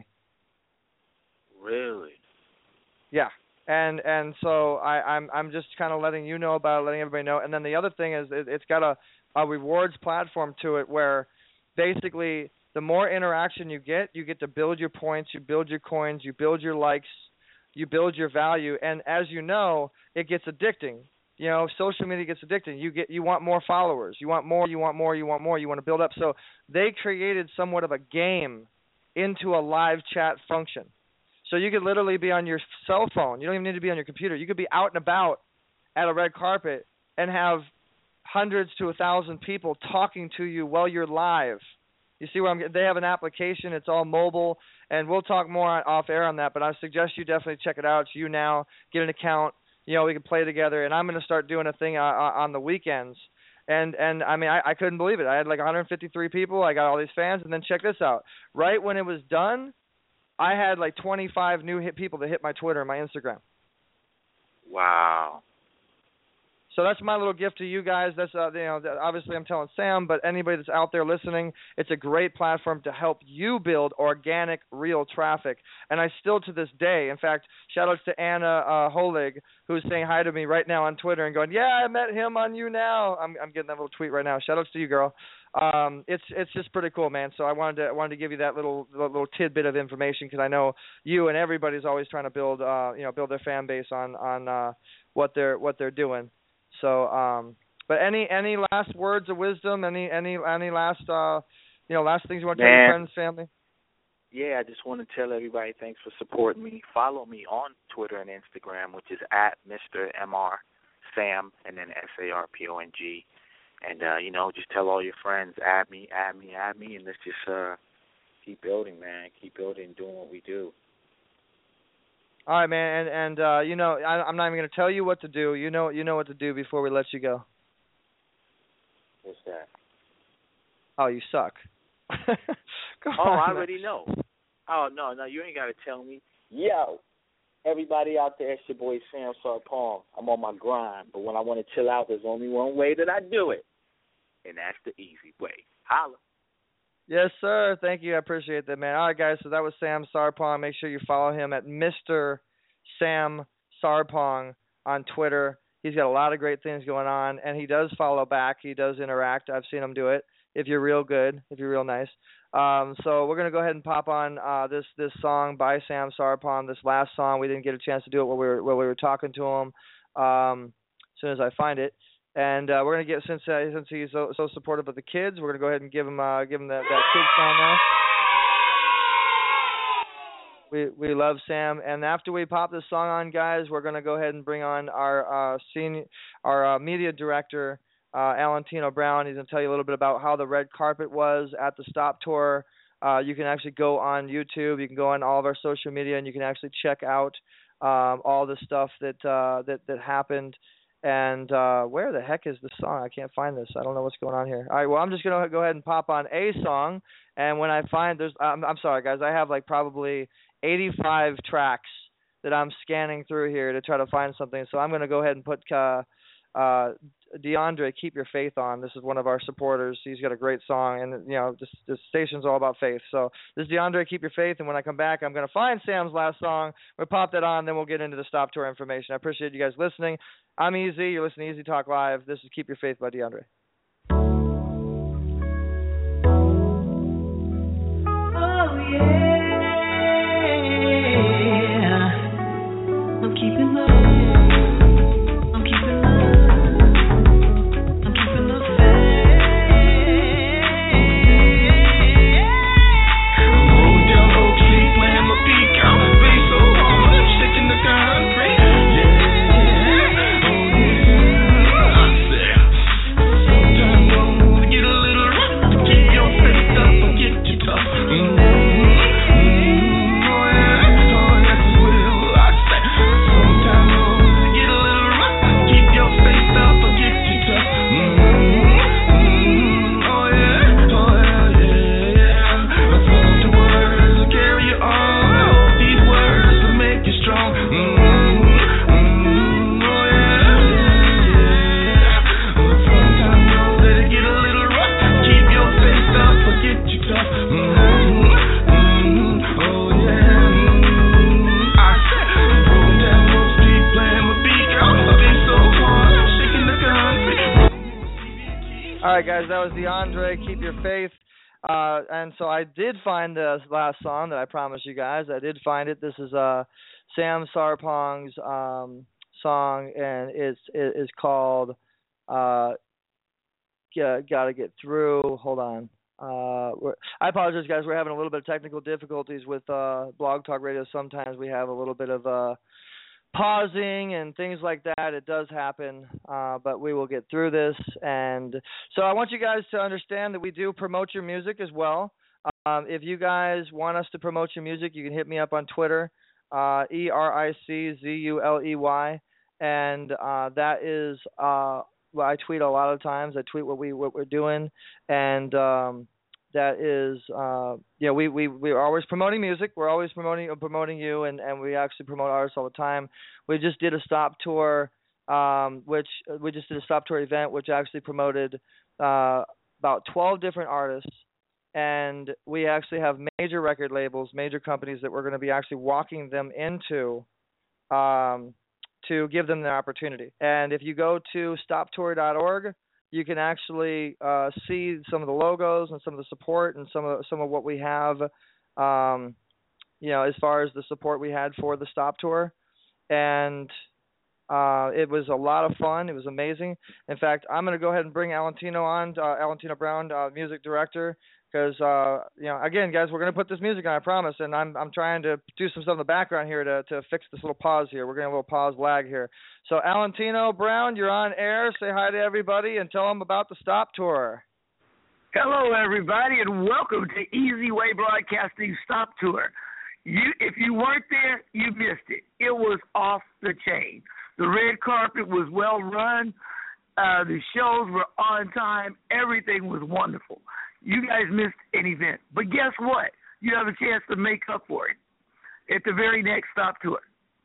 [SPEAKER 6] Really?
[SPEAKER 2] Yeah. And and so I, I'm I'm just kind of letting you know about it, letting everybody know. And then the other thing is it, it's got a, a rewards platform to it where basically the more interaction you get, you get to build your points, you build your coins, you build your likes, you build your value, and as you know, it gets addicting. You know, social media gets addicting. You get, you want more followers. You want more. You want more. You want more. You want to build up. So they created somewhat of a game into a live chat function. So you could literally be on your cell phone. You don't even need to be on your computer. You could be out and about at a red carpet and have hundreds to a thousand people talking to you while you're live. You see where I'm getting? They have an application. It's all mobile, and we'll talk more off air on that. But I suggest you definitely check it out. It's You Now. Get an account. You know, we can play together. And I'm going to start doing a thing uh, on the weekends. And and I mean, I, I couldn't believe it. I had like one hundred fifty-three people. I got all these fans. And then check this out. Right when it was done, I had like twenty-five new hit people that hit my Twitter and my Instagram.
[SPEAKER 6] Wow.
[SPEAKER 2] So that's my little gift to you guys. That's uh, you know, obviously I'm telling Sam, but anybody that's out there listening, it's a great platform to help you build organic, real traffic. And I still, to this day, in fact, shout outs to Anna uh, Holig, who's saying hi to me right now on Twitter and going, "Yeah, I met him on You Now." I'm I'm getting that little tweet right now. Shout outs to you, girl. Um, it's it's just pretty cool, man. So I wanted to I wanted to give you that little little tidbit of information because I know you and everybody's always trying to build uh you know build their fan base on on uh, what they're what they're doing. So, um, but any any last words of wisdom? Any any any last uh, you know last things you want to tell your friends, family?
[SPEAKER 6] yeah, I just want to tell everybody thanks for supporting me. Follow me on Twitter and Instagram, which is at Mister M R Sam and then S A R P O N G. And, uh, you know, just tell all your friends, add me, add me, add me, and let's just uh, keep building, man. Keep building, doing what we do.
[SPEAKER 2] All right, man, and, and uh, you know, I, I'm not even going to tell you what to do. You know you know what to do before we let you go.
[SPEAKER 6] What's that?
[SPEAKER 2] Oh, you suck. Go
[SPEAKER 6] oh,
[SPEAKER 2] on,
[SPEAKER 6] I
[SPEAKER 2] man.
[SPEAKER 6] already know. Oh, no, no, you ain't got to tell me. Yo, everybody out there, it's your boy Sam Sarpong. I'm on my grind, but when I want to chill out, there's only one way that I do it, and that's the easy way. Holla.
[SPEAKER 2] Yes, sir. Thank you. I appreciate that, man. All right, guys, so that was Sam Sarpong. Make sure you follow him at Mister Sam Sarpong on Twitter. He's got a lot of great things going on, and he does follow back. He does interact. I've seen him do it if you're real good, if you're real nice. Um, so we're going to go ahead and pop on uh, this this song by Sam Sarpong, this last song. We didn't get a chance to do it while we were, while we were talking to him um, as soon as I find it. And uh, we're going to get, since uh, since he's so, so supportive of the kids, we're going to go ahead and give him uh, give him that, that kid song now. We we love Sam, and after we pop this song on, guys, we're going to go ahead and bring on our uh, senior, our uh, media director, uh, Alantino Brown. He's going to tell you a little bit about how the red carpet was at the Stop Tour. Uh, you can actually go on YouTube, you can go on all of our social media, and you can actually check out um, all the stuff that uh, that that happened. And uh, where the heck is the song? I can't find this. I don't know what's going on here. All right, well, I'm just going to go ahead and pop on a song. And when I find there's, I'm, I'm sorry, guys, I have like probably eighty-five tracks that I'm scanning through here to try to find something. So I'm going to go ahead and put uh, uh, DeAndre, Keep Your Faith on. This is one of our supporters. He's got a great song, and you know, this, this station's all about faith. So this is DeAndre, Keep Your Faith, and when I come back, I'm going to find Sam's last song. We'll pop that on, then we'll get into the Stop Tour information. I appreciate you guys listening. I'm Easy. You're listening to Easy Talk Live. This is Keep Your Faith by DeAndre.
[SPEAKER 10] Oh, yeah. I'm keeping love. I'm keeping love. I'm keeping the faith. I'm rolling down Oak Street, playing my beat count. Bass so hard, shaking the concrete.
[SPEAKER 2] All right, guys, that was DeAndre, Keep Your Faith. Uh, and so I did find the last song that I promised you guys. I did find it. This is uh, Sam Sarpong's um, song, and it's it is called uh, Gotta Get Through. Hold on. Uh, we're, I apologize, guys. We're having a little bit of technical difficulties with uh, Blog Talk Radio. Sometimes we have a little bit of uh, pausing and things like that. It does happen, uh, but we will get through this. And so I want you guys to understand that we do promote your music as well. Um, if you guys want us to promote your music, you can hit me up on Twitter, uh, E R I C Z U L E Y, and uh, that is uh, well, I tweet a lot of times. I tweet what we what we're doing, and um, that is, uh, yeah, we, we, we're always promoting music. We're always promoting promoting you, and, and we actually promote artists all the time. We just did a Stop Tour, um, which we just did a Stop Tour event, which actually promoted uh, about twelve different artists, and we actually have major record labels, major companies that we're going to be actually walking them into um, to give them the opportunity. And if you go to stop tour dot org, you can actually uh, see some of the logos and some of the support and some of some of what we have, um, you know, as far as the support we had for the Stop Tour. And uh, it was a lot of fun. It was amazing. In fact, I'm going to go ahead and bring Alantino on, uh, Alantino Brown, uh, music director. Because, uh, you know, again, guys, we're going to put this music on, I promise, and I'm I'm trying to do some stuff in the background here to, to fix this little pause here. We're going to have a little pause lag here. So, Alantino Brown, you're on air. Say hi to everybody and tell them about the Stop Tour.
[SPEAKER 11] Hello, everybody, and welcome to Easy Way Broadcasting Stop Tour. You, if you weren't there, you missed it. It was off the chain. The red carpet was well run. Uh, the shows were on time. Everything was wonderful. You guys missed an event. But guess what? You have a chance to make up for it at the very next Stop Tour.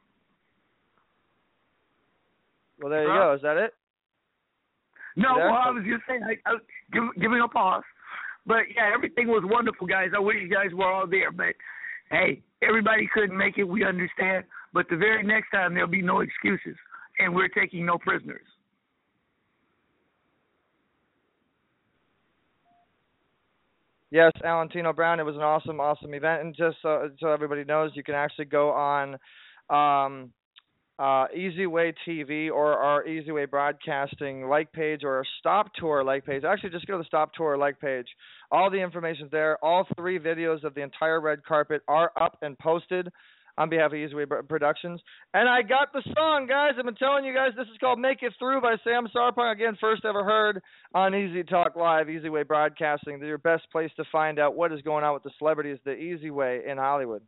[SPEAKER 2] Well, there you
[SPEAKER 11] huh?
[SPEAKER 2] go. Is that it?
[SPEAKER 11] No, well, I was just saying, I, I was give, giving a pause. But, yeah, everything was wonderful, guys. I wish you guys were all there. But, hey, everybody couldn't make it. We understand. But the very next time, there'll be no excuses. And we're taking no prisoners.
[SPEAKER 2] Yes, Alantino Brown, it was an awesome, awesome event. And just so, so everybody knows, you can actually go on um, uh, Easy Way T V or our Easy Way Broadcasting like page or our Stop Tour like page. Actually, just go to the Stop Tour like page. All the information's there. All three videos of the entire red carpet are up and posted on behalf of Easy Way Productions. And I got the song, guys. I've been telling you guys this is called Make It Through by Sam Sarpong. Again, first ever heard on Easy Talk Live, Easy Way Broadcasting. They're your best place to find out what is going on with the celebrities the Easy Way in Hollywood.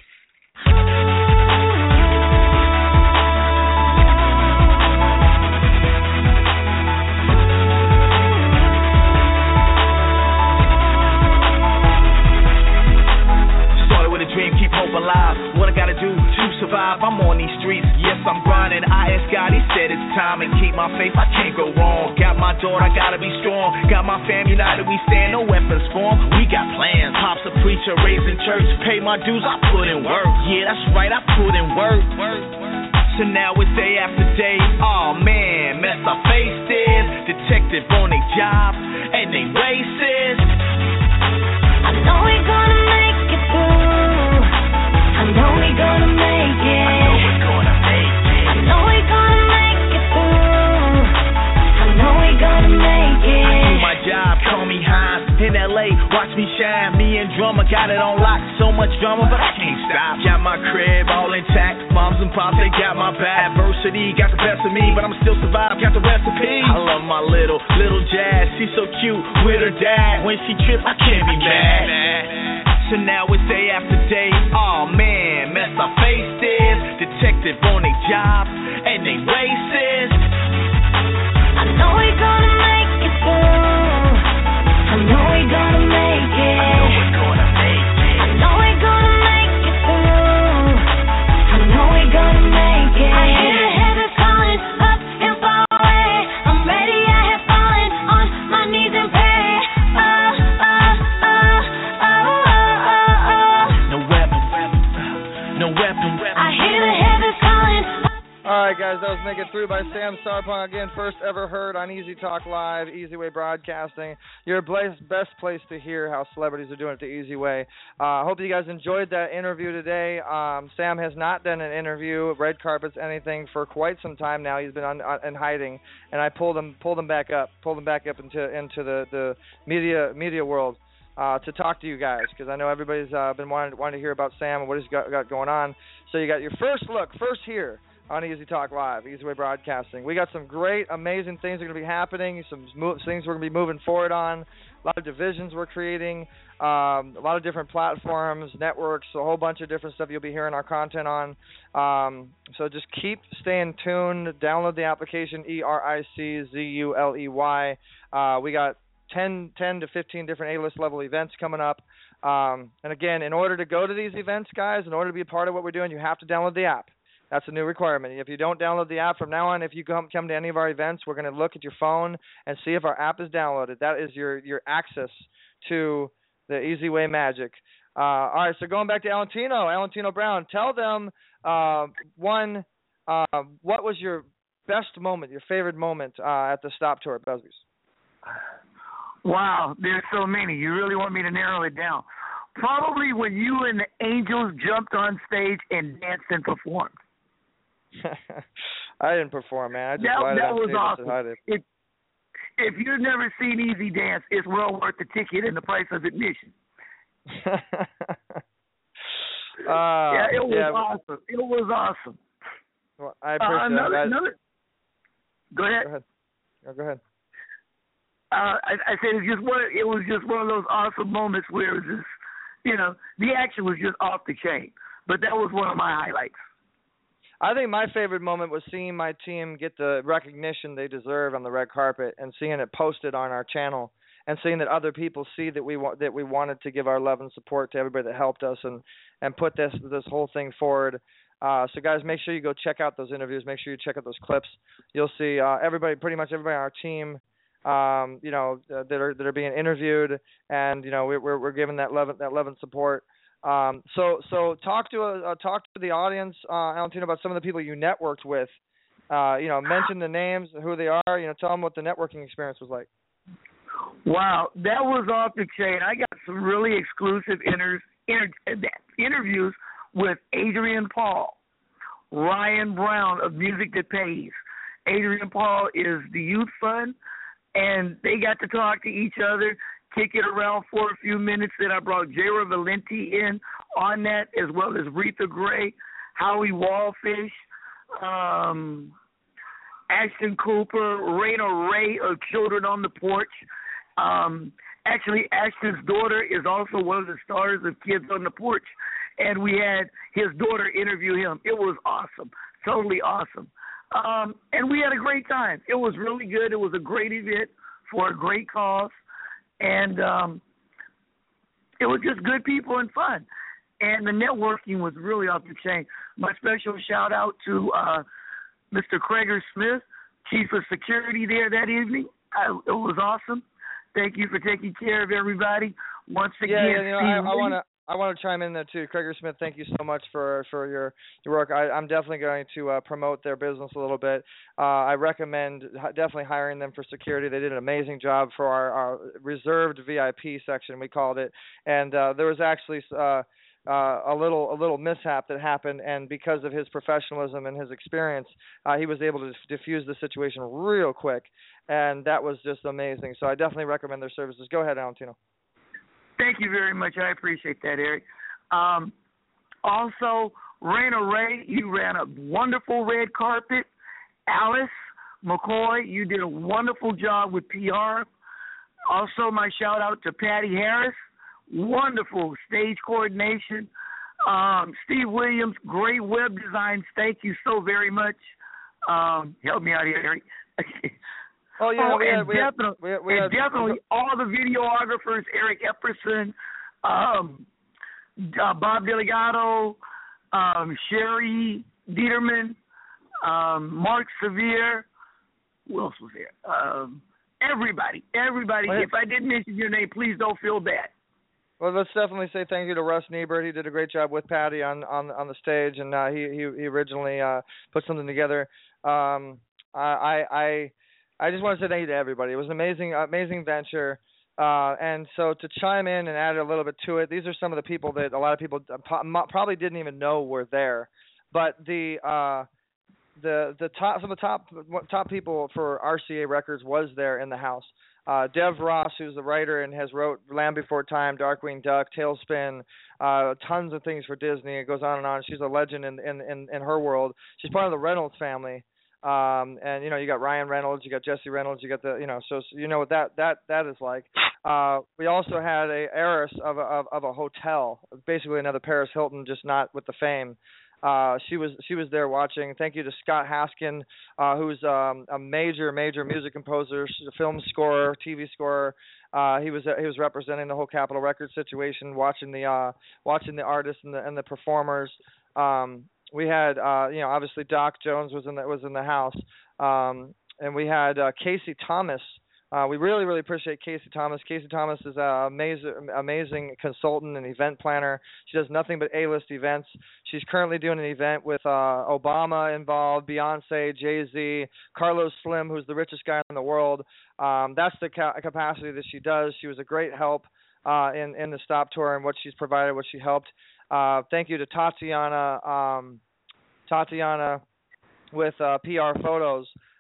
[SPEAKER 7] Keep hope alive. What I gotta do to survive? I'm on these streets. Yes, I'm grinding. I asked God, He said it's time, and keep my faith. I can't go wrong. Got my daughter, I gotta be strong. Got my family united, we stand. No weapons form. We got plans. Pop's a preacher, raised in church. Pay my dues, I put in work. Yeah, that's right, I put in work. So now it's day after day. Oh man, mess I faced this. Detective on their job and they racist.
[SPEAKER 3] I know we're gonna make it through. I know we're gonna make it. I know we're gonna make it. I know we're gonna make it through. I know we're gonna make it.
[SPEAKER 7] I do my job, call me Hines. In L A, watch me shine. Me and Drummer got it on lock. So much drama, but I can't stop. Got my crib all intact. Moms and pops, they got my back. Adversity got the best of me, but I'm still survive. Got the recipe. I love my little, little Jazz. She's so cute with her dad. When she trip, I can't be mad. So now it's day after day. Oh man, mess I faced this. Detective on their job and they racist.
[SPEAKER 3] I know we're gonna make it through. I know we're gonna make it. I know we're gonna make it. I know we're gonna make it through. I know we're gonna make it. I hear the heavens calling up and far away. I'm ready, I have fallen on my knees and pray. Oh, oh, oh, oh, oh, oh, oh.
[SPEAKER 7] No weapon, no weapon.
[SPEAKER 3] I hear the heavens calling.
[SPEAKER 2] All right, guys, that was Make It Through by Sam Sarpong. Again, first ever heard on Easy Talk Live, Easy Way Broadcasting. Your best place to hear how celebrities are doing it the Easy Way. I uh, hope you guys enjoyed that interview today. Um, Sam has not done an interview, red carpets, anything for quite some time now. He's been on, on, in hiding, and I pulled him pulled him back up, pulled him back up into into the, the media media world uh, to talk to you guys, because I know everybody's uh, been wanting, wanting to hear about Sam and what he's got, got going on. So you got your first look, first here on Easy Talk Live, Easy Way Broadcasting. We got some great, amazing things that are going to be happening, some mo- things we're going to be moving forward on, a lot of divisions we're creating, um, a lot of different platforms, networks, a whole bunch of different stuff you'll be hearing our content on. Um, so just keep staying tuned. Download the application, E R I C Z U L E Y. Uh, we got ten, ten to fifteen different A-list level events coming up. Um, and again, in order to go to these events, guys, in order to be a part of what we're doing, you have to download the app. That's a new requirement. If you don't download the app from now on, if you come come to any of our events, we're going to look at your phone and see if our app is downloaded. That is your, your access to the Easy Way magic. Uh, all right, so going back to Alantino, Alantino Brown, tell them, uh, one, uh, what was your best moment, your favorite moment uh, at the Stop Tour at Busby's?
[SPEAKER 11] Wow, there's so many. You really want me to narrow it down. Probably when you and the Angels jumped on stage and danced and performed.
[SPEAKER 2] I didn't perform, man. I just
[SPEAKER 11] that,
[SPEAKER 2] lighted
[SPEAKER 11] that
[SPEAKER 2] on
[SPEAKER 11] was
[SPEAKER 2] stage
[SPEAKER 11] awesome.
[SPEAKER 2] and
[SPEAKER 11] it, if you've never seen Easy Dance, it's well worth the ticket and the price of admission.
[SPEAKER 2] uh,
[SPEAKER 11] yeah, it was
[SPEAKER 2] yeah.
[SPEAKER 11] awesome. It was awesome.
[SPEAKER 2] Well, I appreciate
[SPEAKER 11] uh, another,
[SPEAKER 2] that.
[SPEAKER 11] Another, go ahead.
[SPEAKER 2] Go ahead. Oh, go ahead.
[SPEAKER 11] Uh, I, I said it's just one. It was just one of those awesome moments where it was just, you know, the action was just off the chain. But that was one of my highlights.
[SPEAKER 2] I think my favorite moment was seeing my team get the recognition they deserve on the red carpet and seeing it posted on our channel and seeing that other people see that we wa- that we wanted to give our love and support to everybody that helped us and, and put this this whole thing forward. Uh, so guys, make sure you go check out those interviews. Make sure you check out those clips. You'll see uh, everybody, pretty much everybody on our team, um, you know, uh, that are that are being interviewed, and you know we're we're, we're giving that love that love and support. Um, so, so talk to uh, talk to the audience, uh, Valentino, about some of the people you networked with. Uh, you know, mention the names, who they are. You know, tell them what the networking experience was like.
[SPEAKER 11] Wow, that was off the chain. I got some really exclusive inter- inter- interviews with Adrian Paul, Ryan Brown of Music That Pays. Adrian Paul is the Youth Fund, and they got to talk to each other, kick it around for a few minutes. Then I brought Jara Valenti in on that, as well as Retha Gray, Howie Wallfish, um, Ashton Cooper, Raina Ray of Children on the Porch. Um, actually, Ashton's daughter is also one of the stars of Kids on the Porch, and we had his daughter interview him. It was awesome, totally awesome. Um, and we had a great time. It was really good. It was a great event for a great cause. And um, it was just good people and fun. And the networking was really off the chain. My special shout-out to uh, Mister Craig Smith, Chief of Security there that evening. I, it was awesome. Thank you for taking care of everybody. Once again,
[SPEAKER 2] yeah, yeah you know, I, I want to I want to chime in there too. Craig Smith, thank you so much for for your, your work. I, I'm definitely going to uh, promote their business a little bit. Uh, I recommend definitely hiring them for security. They did an amazing job for our, our reserved V I P section, we called it. And uh, there was actually uh, uh, a little a little mishap that happened, and because of his professionalism and his experience, uh, he was able to diffuse the situation real quick, and that was just amazing. So I definitely recommend their services. Go ahead, Valentino.
[SPEAKER 11] Thank you very much. I appreciate that, Eric. Um, also, Raina Ray, you ran a wonderful red carpet. Alice McCoy, you did a wonderful job with P R. Also, my shout-out to Patty Harris, wonderful stage coordination. Um, Steve Williams, great web designs. Thank you so very much. Um, help me out here, Eric.
[SPEAKER 2] Oh yeah,
[SPEAKER 11] oh,
[SPEAKER 2] we
[SPEAKER 11] and
[SPEAKER 2] had, we
[SPEAKER 11] definitely,
[SPEAKER 2] had, we had, we
[SPEAKER 11] and
[SPEAKER 2] had,
[SPEAKER 11] definitely all the videographers, Eric Epperson, um, uh, Bob Delegado, um, Sherry Dieterman, um, Mark Severe. Who else was there? Um, everybody, everybody.
[SPEAKER 2] Well,
[SPEAKER 11] if I didn't mention your name, please don't feel bad.
[SPEAKER 2] Well, let's definitely say thank you to Russ Niebert. He did a great job with Patty on on, on the stage, and uh, he, he he originally uh, put something together. Um, I I. I just want to say thank you to everybody. It was an amazing, amazing venture. Uh, and so to chime in and add a little bit to it, these are some of the people that a lot of people probably didn't even know were there. But the uh, the the top some of the top top people for R C A Records was there in the house. Uh, Dev Ross, who's the writer and has wrote Land Before Time, Darkwing Duck, Tailspin, uh, tons of things for Disney. It goes on and on. She's a legend in in, in, in her world. She's part of the Reynolds family. Um, and you know, you got Ryan Reynolds, you got Jesse Reynolds, you got the, you know, so, so you know what that, that, that is like. Uh, we also had a heiress of a, of, of a hotel, basically another Paris Hilton, just not with the fame. Uh, she was, she was there watching. Thank you to Scott Haskin, uh, who's, um, a major, major music composer, film scorer, T V scorer. Uh, he was, he was representing the whole Capitol Records situation, watching the, uh, watching the artists and the, and the performers. Um, We had, uh, you know, obviously Doc Jones was in the was in the house, um, and we had uh, Casey Thomas. Uh, we really, really appreciate Casey Thomas. Casey Thomas is an amazing, amazing consultant and event planner. She does nothing but A-list events. She's currently doing an event with uh, Obama involved, Beyonce, Jay-Z, Carlos Slim, who's the richest guy in the world. Um, that's the ca- capacity that she does. She was a great help uh, in in the Stop Tour and what she's provided, what she helped. Uh, thank you to Tatiana, um, Tatiana with uh, P R Photos.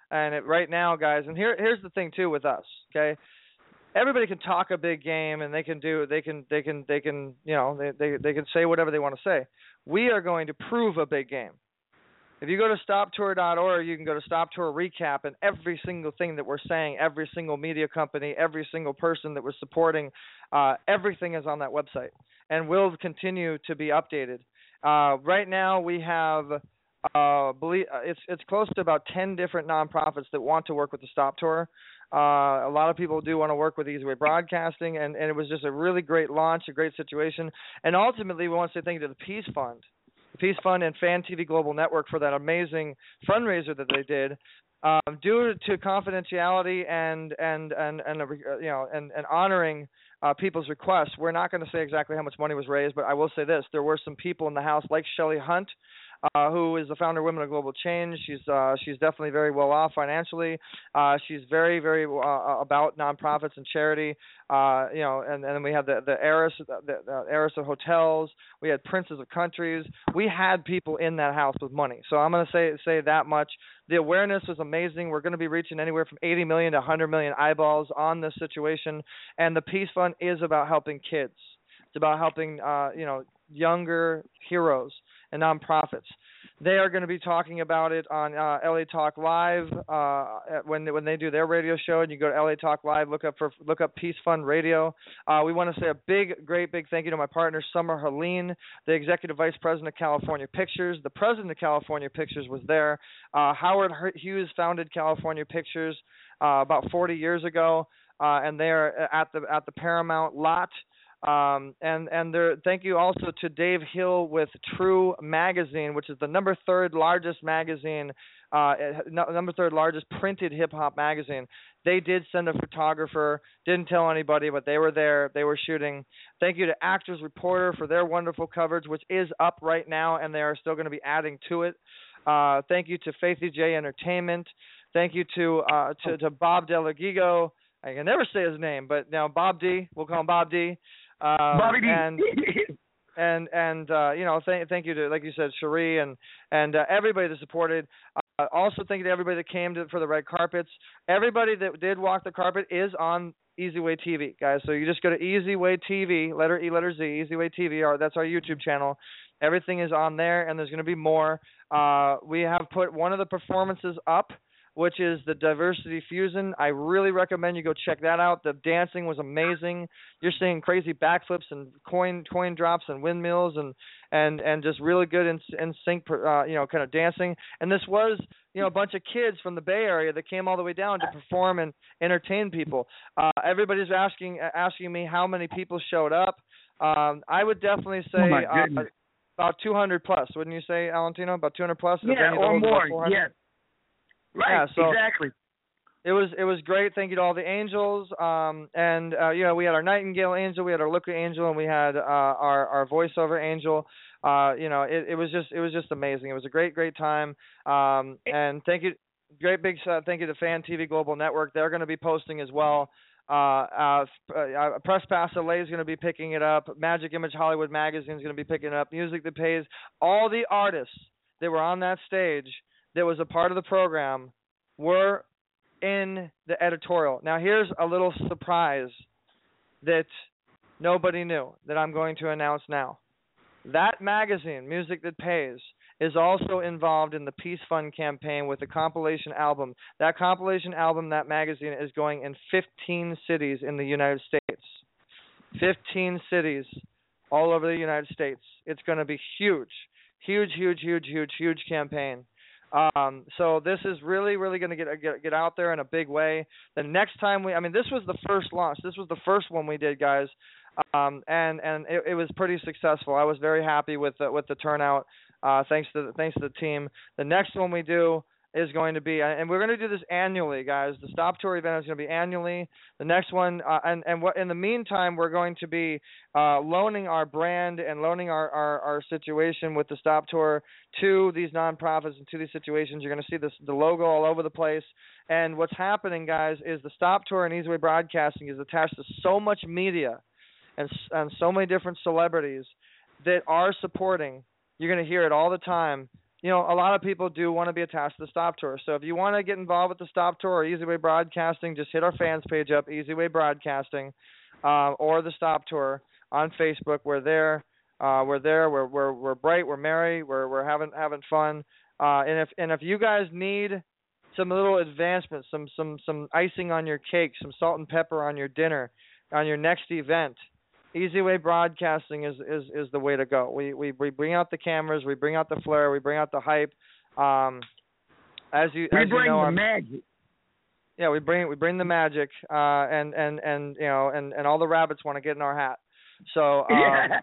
[SPEAKER 2] And it, right now, guys, and here here's the thing too with us, okay? Everybody can talk a big game, and they can do, they can, they can, they can, you know, they they, they can say whatever they want to say. We are going to prove a big game. If you go to stop tour dot org, you can go to Stop Tour Recap, and every single thing that we're saying, every single media company, every single person that we're supporting, uh, everything is on that website, and will continue to be updated. Uh, right now, we have, uh, believe it's it's close to about ten different nonprofits that want to work with the Stop Tour. Uh, a lot of people do want to work with Easy Way Broadcasting, and, and it was just a really great launch, a great situation. And ultimately, we want to say thank you to the Peace Fund. Peace Fund and Fan T V Global Network for that amazing fundraiser that they did. Um, due to confidentiality and and and and uh, you know and, and honoring uh, people's requests, we're not going to say exactly how much money was raised, but I will say this: there were some people in the house, like Shelley Hunt, uh, who is the founder of Women of Global Change. She's uh, she's definitely very well off financially. Uh, she's very very uh, about nonprofits and charity. Uh, you know, and, and then we had the the heiress, the, the heiress of hotels. We had princes of countries. We had people in that house with money. So I'm going to say say that much. The awareness was amazing. We're going to be reaching anywhere from eighty million to one hundred million eyeballs on this situation. And the Peace Fund is about helping kids. It's about helping uh, you know younger heroes and nonprofits. They are going to be talking about it on uh, L A Talk Live uh, when when they do their radio show. And you go to L A Talk Live, look up for look up Peace Fund Radio. Uh, we want to say a big, great, big thank you to my partner Summer Helene, the executive vice president of California Pictures. The president of California Pictures was there. Uh, Howard Hughes founded California Pictures uh, about forty years ago, uh, and they are at the at the Paramount lot. Um, and and there, thank you also to Dave Hill with True Magazine, which is the number third largest magazine, uh, number third largest printed hip hop magazine. They did send a photographer, didn't tell anybody, but they were there, they were shooting. Thank you to Actors Reporter for their wonderful coverage, which is up right now, and they are still going to be adding to it. Uh, thank you to Faithy J Entertainment. Thank you to uh, to, to Bob Delagigo. I can never say his name, but now Bob D. We'll call him Bob D. Um,
[SPEAKER 11] Bobby D.
[SPEAKER 2] and and and uh, you know, thank thank you to, like you said, Cherie and and uh, everybody that supported. Uh, also, thank you to everybody that came to, for the red carpets. Everybody that did walk the carpet is on Easy Way T V, guys. So you just go to Easy Way T V, letter E, letter Z, Easy Way T V. Our, that's our YouTube channel. Everything is on there, and there's going to be more. Uh, we have put one of the performances up, which is the Diversity Fusion. I really recommend you go check that out. The dancing was amazing. You're seeing crazy backflips and coin coin drops and windmills and and, and just really good in, in sync, uh, you know, kind of dancing. And this was, you know, a bunch of kids from the Bay Area that came all the way down to perform and entertain people. Uh, everybody's asking asking me how many people showed up. Um, I would definitely say
[SPEAKER 11] oh my
[SPEAKER 2] uh, about two hundred plus, wouldn't you say, Valentino? About two hundred plus?
[SPEAKER 11] Yeah, or more. Yeah. Right,
[SPEAKER 2] yeah, so
[SPEAKER 11] exactly.
[SPEAKER 2] It was it was great. Thank you to all the angels. Um, and uh, you know, we had our Nightingale angel, we had our Luca angel, and we had uh, our our voiceover angel. Uh, you know, it, it was just it was just amazing. It was a great great time. Um, and thank you, great big uh, thank you to Fan T V Global Network. They're going to be posting as well. Uh, uh, uh, Press Pass L A is going to be picking it up. Magic Image Hollywood Magazine is going to be picking it up. Music That Pays. All the artists that were on that stage that was a part of the program were in the editorial. Now, here's a little surprise that nobody knew that I'm going to announce now. That magazine, Music That Pays, is also involved in the Peace Fund campaign with a compilation album. That compilation album, that magazine, is going in fifteen cities in the United States. fifteen cities all over the United States. It's going to be huge. Huge, huge, huge, huge, huge campaign. Um, so this is really, really going to get, get get out there in a big way. The next time we, I mean, this was the first launch. This was the first one we did, guys, um, and and it, it was pretty successful. I was very happy with the, with the turnout. Uh, thanks to the, thanks to the team. The next one we do is going to be, and we're going to do this annually, guys. The Stop Tour event is going to be annually. The next one, uh, and and what in the meantime, we're going to be uh, loaning our brand and loaning our, our, our situation with the Stop Tour to these nonprofits and to these situations. You're going to see this the logo all over the place. And what's happening, guys, is the Stop Tour and Easy Way Broadcasting is attached to so much media and and so many different celebrities that are supporting. You're going to hear it all the time. you know, a lot of people do want to be attached to the Stop Tour. So if you want to get involved with the Stop Tour or Easy Way Broadcasting, just hit our fans page up, Easy Way Broadcasting, uh, or the Stop Tour on Facebook. We're there. Uh, we're there. We're we're we're bright. We're merry. We're we're having having fun. Uh, and if and if you guys need some little advancements, some some some icing on your cake, some salt and pepper on your dinner, on your next event, Easy Way Broadcasting is, is, is the way to go. We, we we bring out the cameras, we bring out the flair, we bring out the hype. Um, as you
[SPEAKER 11] we
[SPEAKER 2] as
[SPEAKER 11] bring
[SPEAKER 2] you know,
[SPEAKER 11] the
[SPEAKER 2] I'm,
[SPEAKER 11] magic.
[SPEAKER 2] Yeah, we bring we bring the magic, uh, and, and, and you know, and, and all the rabbits want to get in our hat. So um,
[SPEAKER 11] yeah.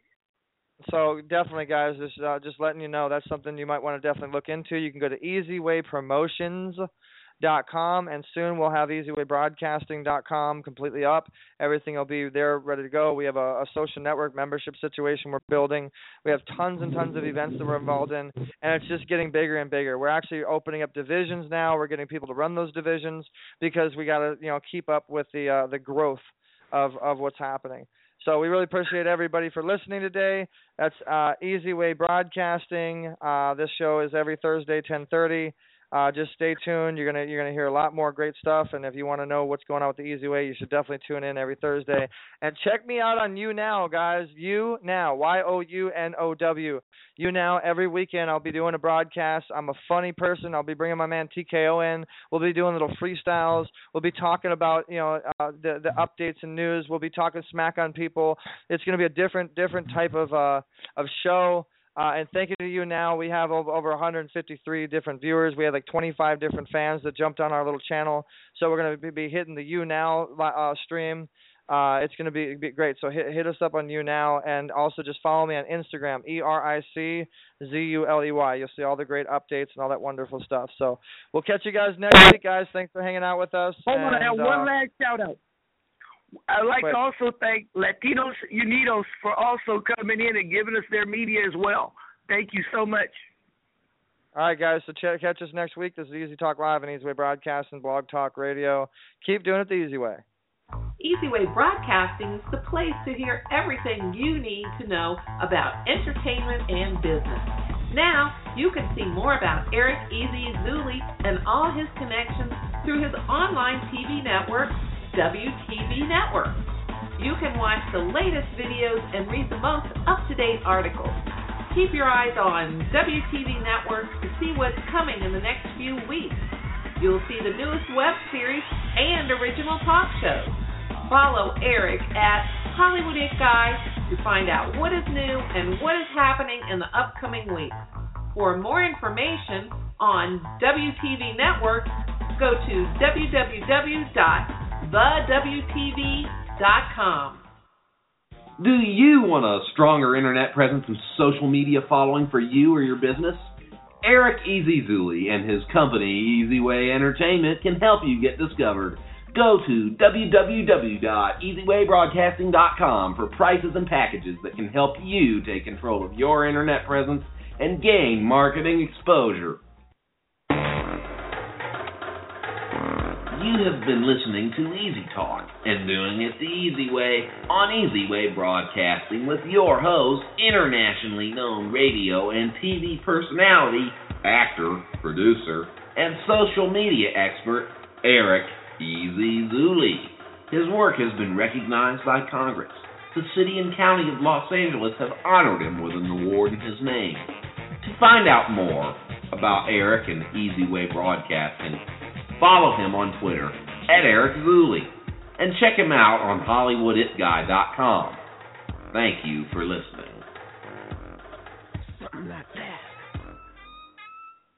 [SPEAKER 2] so definitely, guys, just uh, just letting you know that's something you might want to definitely look into. You can go to easy way promotions dot com, and soon we'll have easy way broadcasting dot com completely up. Everything will be there, ready to go. We have a, a social network membership situation we're building. We have tons and tons of events that we're involved in, and it's just getting bigger and bigger. We're actually opening up divisions now. We're getting people to run those divisions because we got to, you know, keep up with the uh, the growth of of what's happening. So we really appreciate everybody for listening today. That's uh, Easy Way Broadcasting. Uh, this show is every Thursday, ten thirty. Uh, just stay tuned. You're gonna you're gonna hear a lot more great stuff. And if you want to know what's going on with the Easy Way, you should definitely tune in every Thursday. And check me out on YouNow, guys. YouNow, Y O U N O W. YouNow. Every weekend I'll be doing a broadcast. I'm a funny person. I'll be bringing my man T K O in. We'll be doing little freestyles. We'll be talking about you know uh, the the updates and news. We'll be talking smack on people. It's gonna be a different different type of uh of show. Uh, and thank you to you now. We have over, over one hundred fifty-three different viewers. We have like twenty-five different fans that jumped on our little channel. So we're going to be hitting the You Now uh, stream. Uh, it's going to be, be great. So hit, hit us up on You Now, and also just follow me on Instagram, E R I C Z U L E Y. You'll see all the great updates and all that wonderful stuff. So we'll catch you guys next week, guys. Thanks for hanging out with us.
[SPEAKER 11] Hold on, I have
[SPEAKER 2] uh,
[SPEAKER 11] one last shout out. I'd like
[SPEAKER 2] Wait.
[SPEAKER 11] to also thank Latinos Unidos for also coming in and giving us their media as well. Thank you so much.
[SPEAKER 2] All right, guys, so ch- catch us next week. This is Easy Talk Live and Easy Way Broadcasting, Blog Talk Radio. Keep doing it the easy way.
[SPEAKER 5] Easy Way Broadcasting is the place to hear everything you need to know about entertainment and business. Now, you can see more about Eric Easy Zuli and all his connections through his online T V network, W T V Network. You can watch the latest videos and read the most up-to-date articles. Keep your eyes on W T V Network to see what's coming in the next few weeks. You'll see the newest web series and original talk shows. Follow Eric at Hollywood It Guy to find out what is new and what is happening in the upcoming weeks. For more information on W T V Network, go to w w w dot the w t v dot com.
[SPEAKER 1] Do you want a stronger internet presence and social media following for you or your business? Eric Easy Zuli and his company Easy Way Entertainment can help you get discovered. Go to w w w dot easy way broadcasting dot com for prices and packages that can help you take control of your internet presence and gain marketing exposure. You have been listening to Easy Talk and doing it the easy way on Easy Way Broadcasting with your host, internationally known radio and T V personality, actor, producer, and social media expert, Eric Easy Zuli. His work has been recognized by Congress. The city and county of Los Angeles have honored him with an award in his name. To find out more about Eric and Easy Way Broadcasting, follow him on Twitter at Eric Zuli and check him out on Hollywood It Guy dot com. Thank you for listening.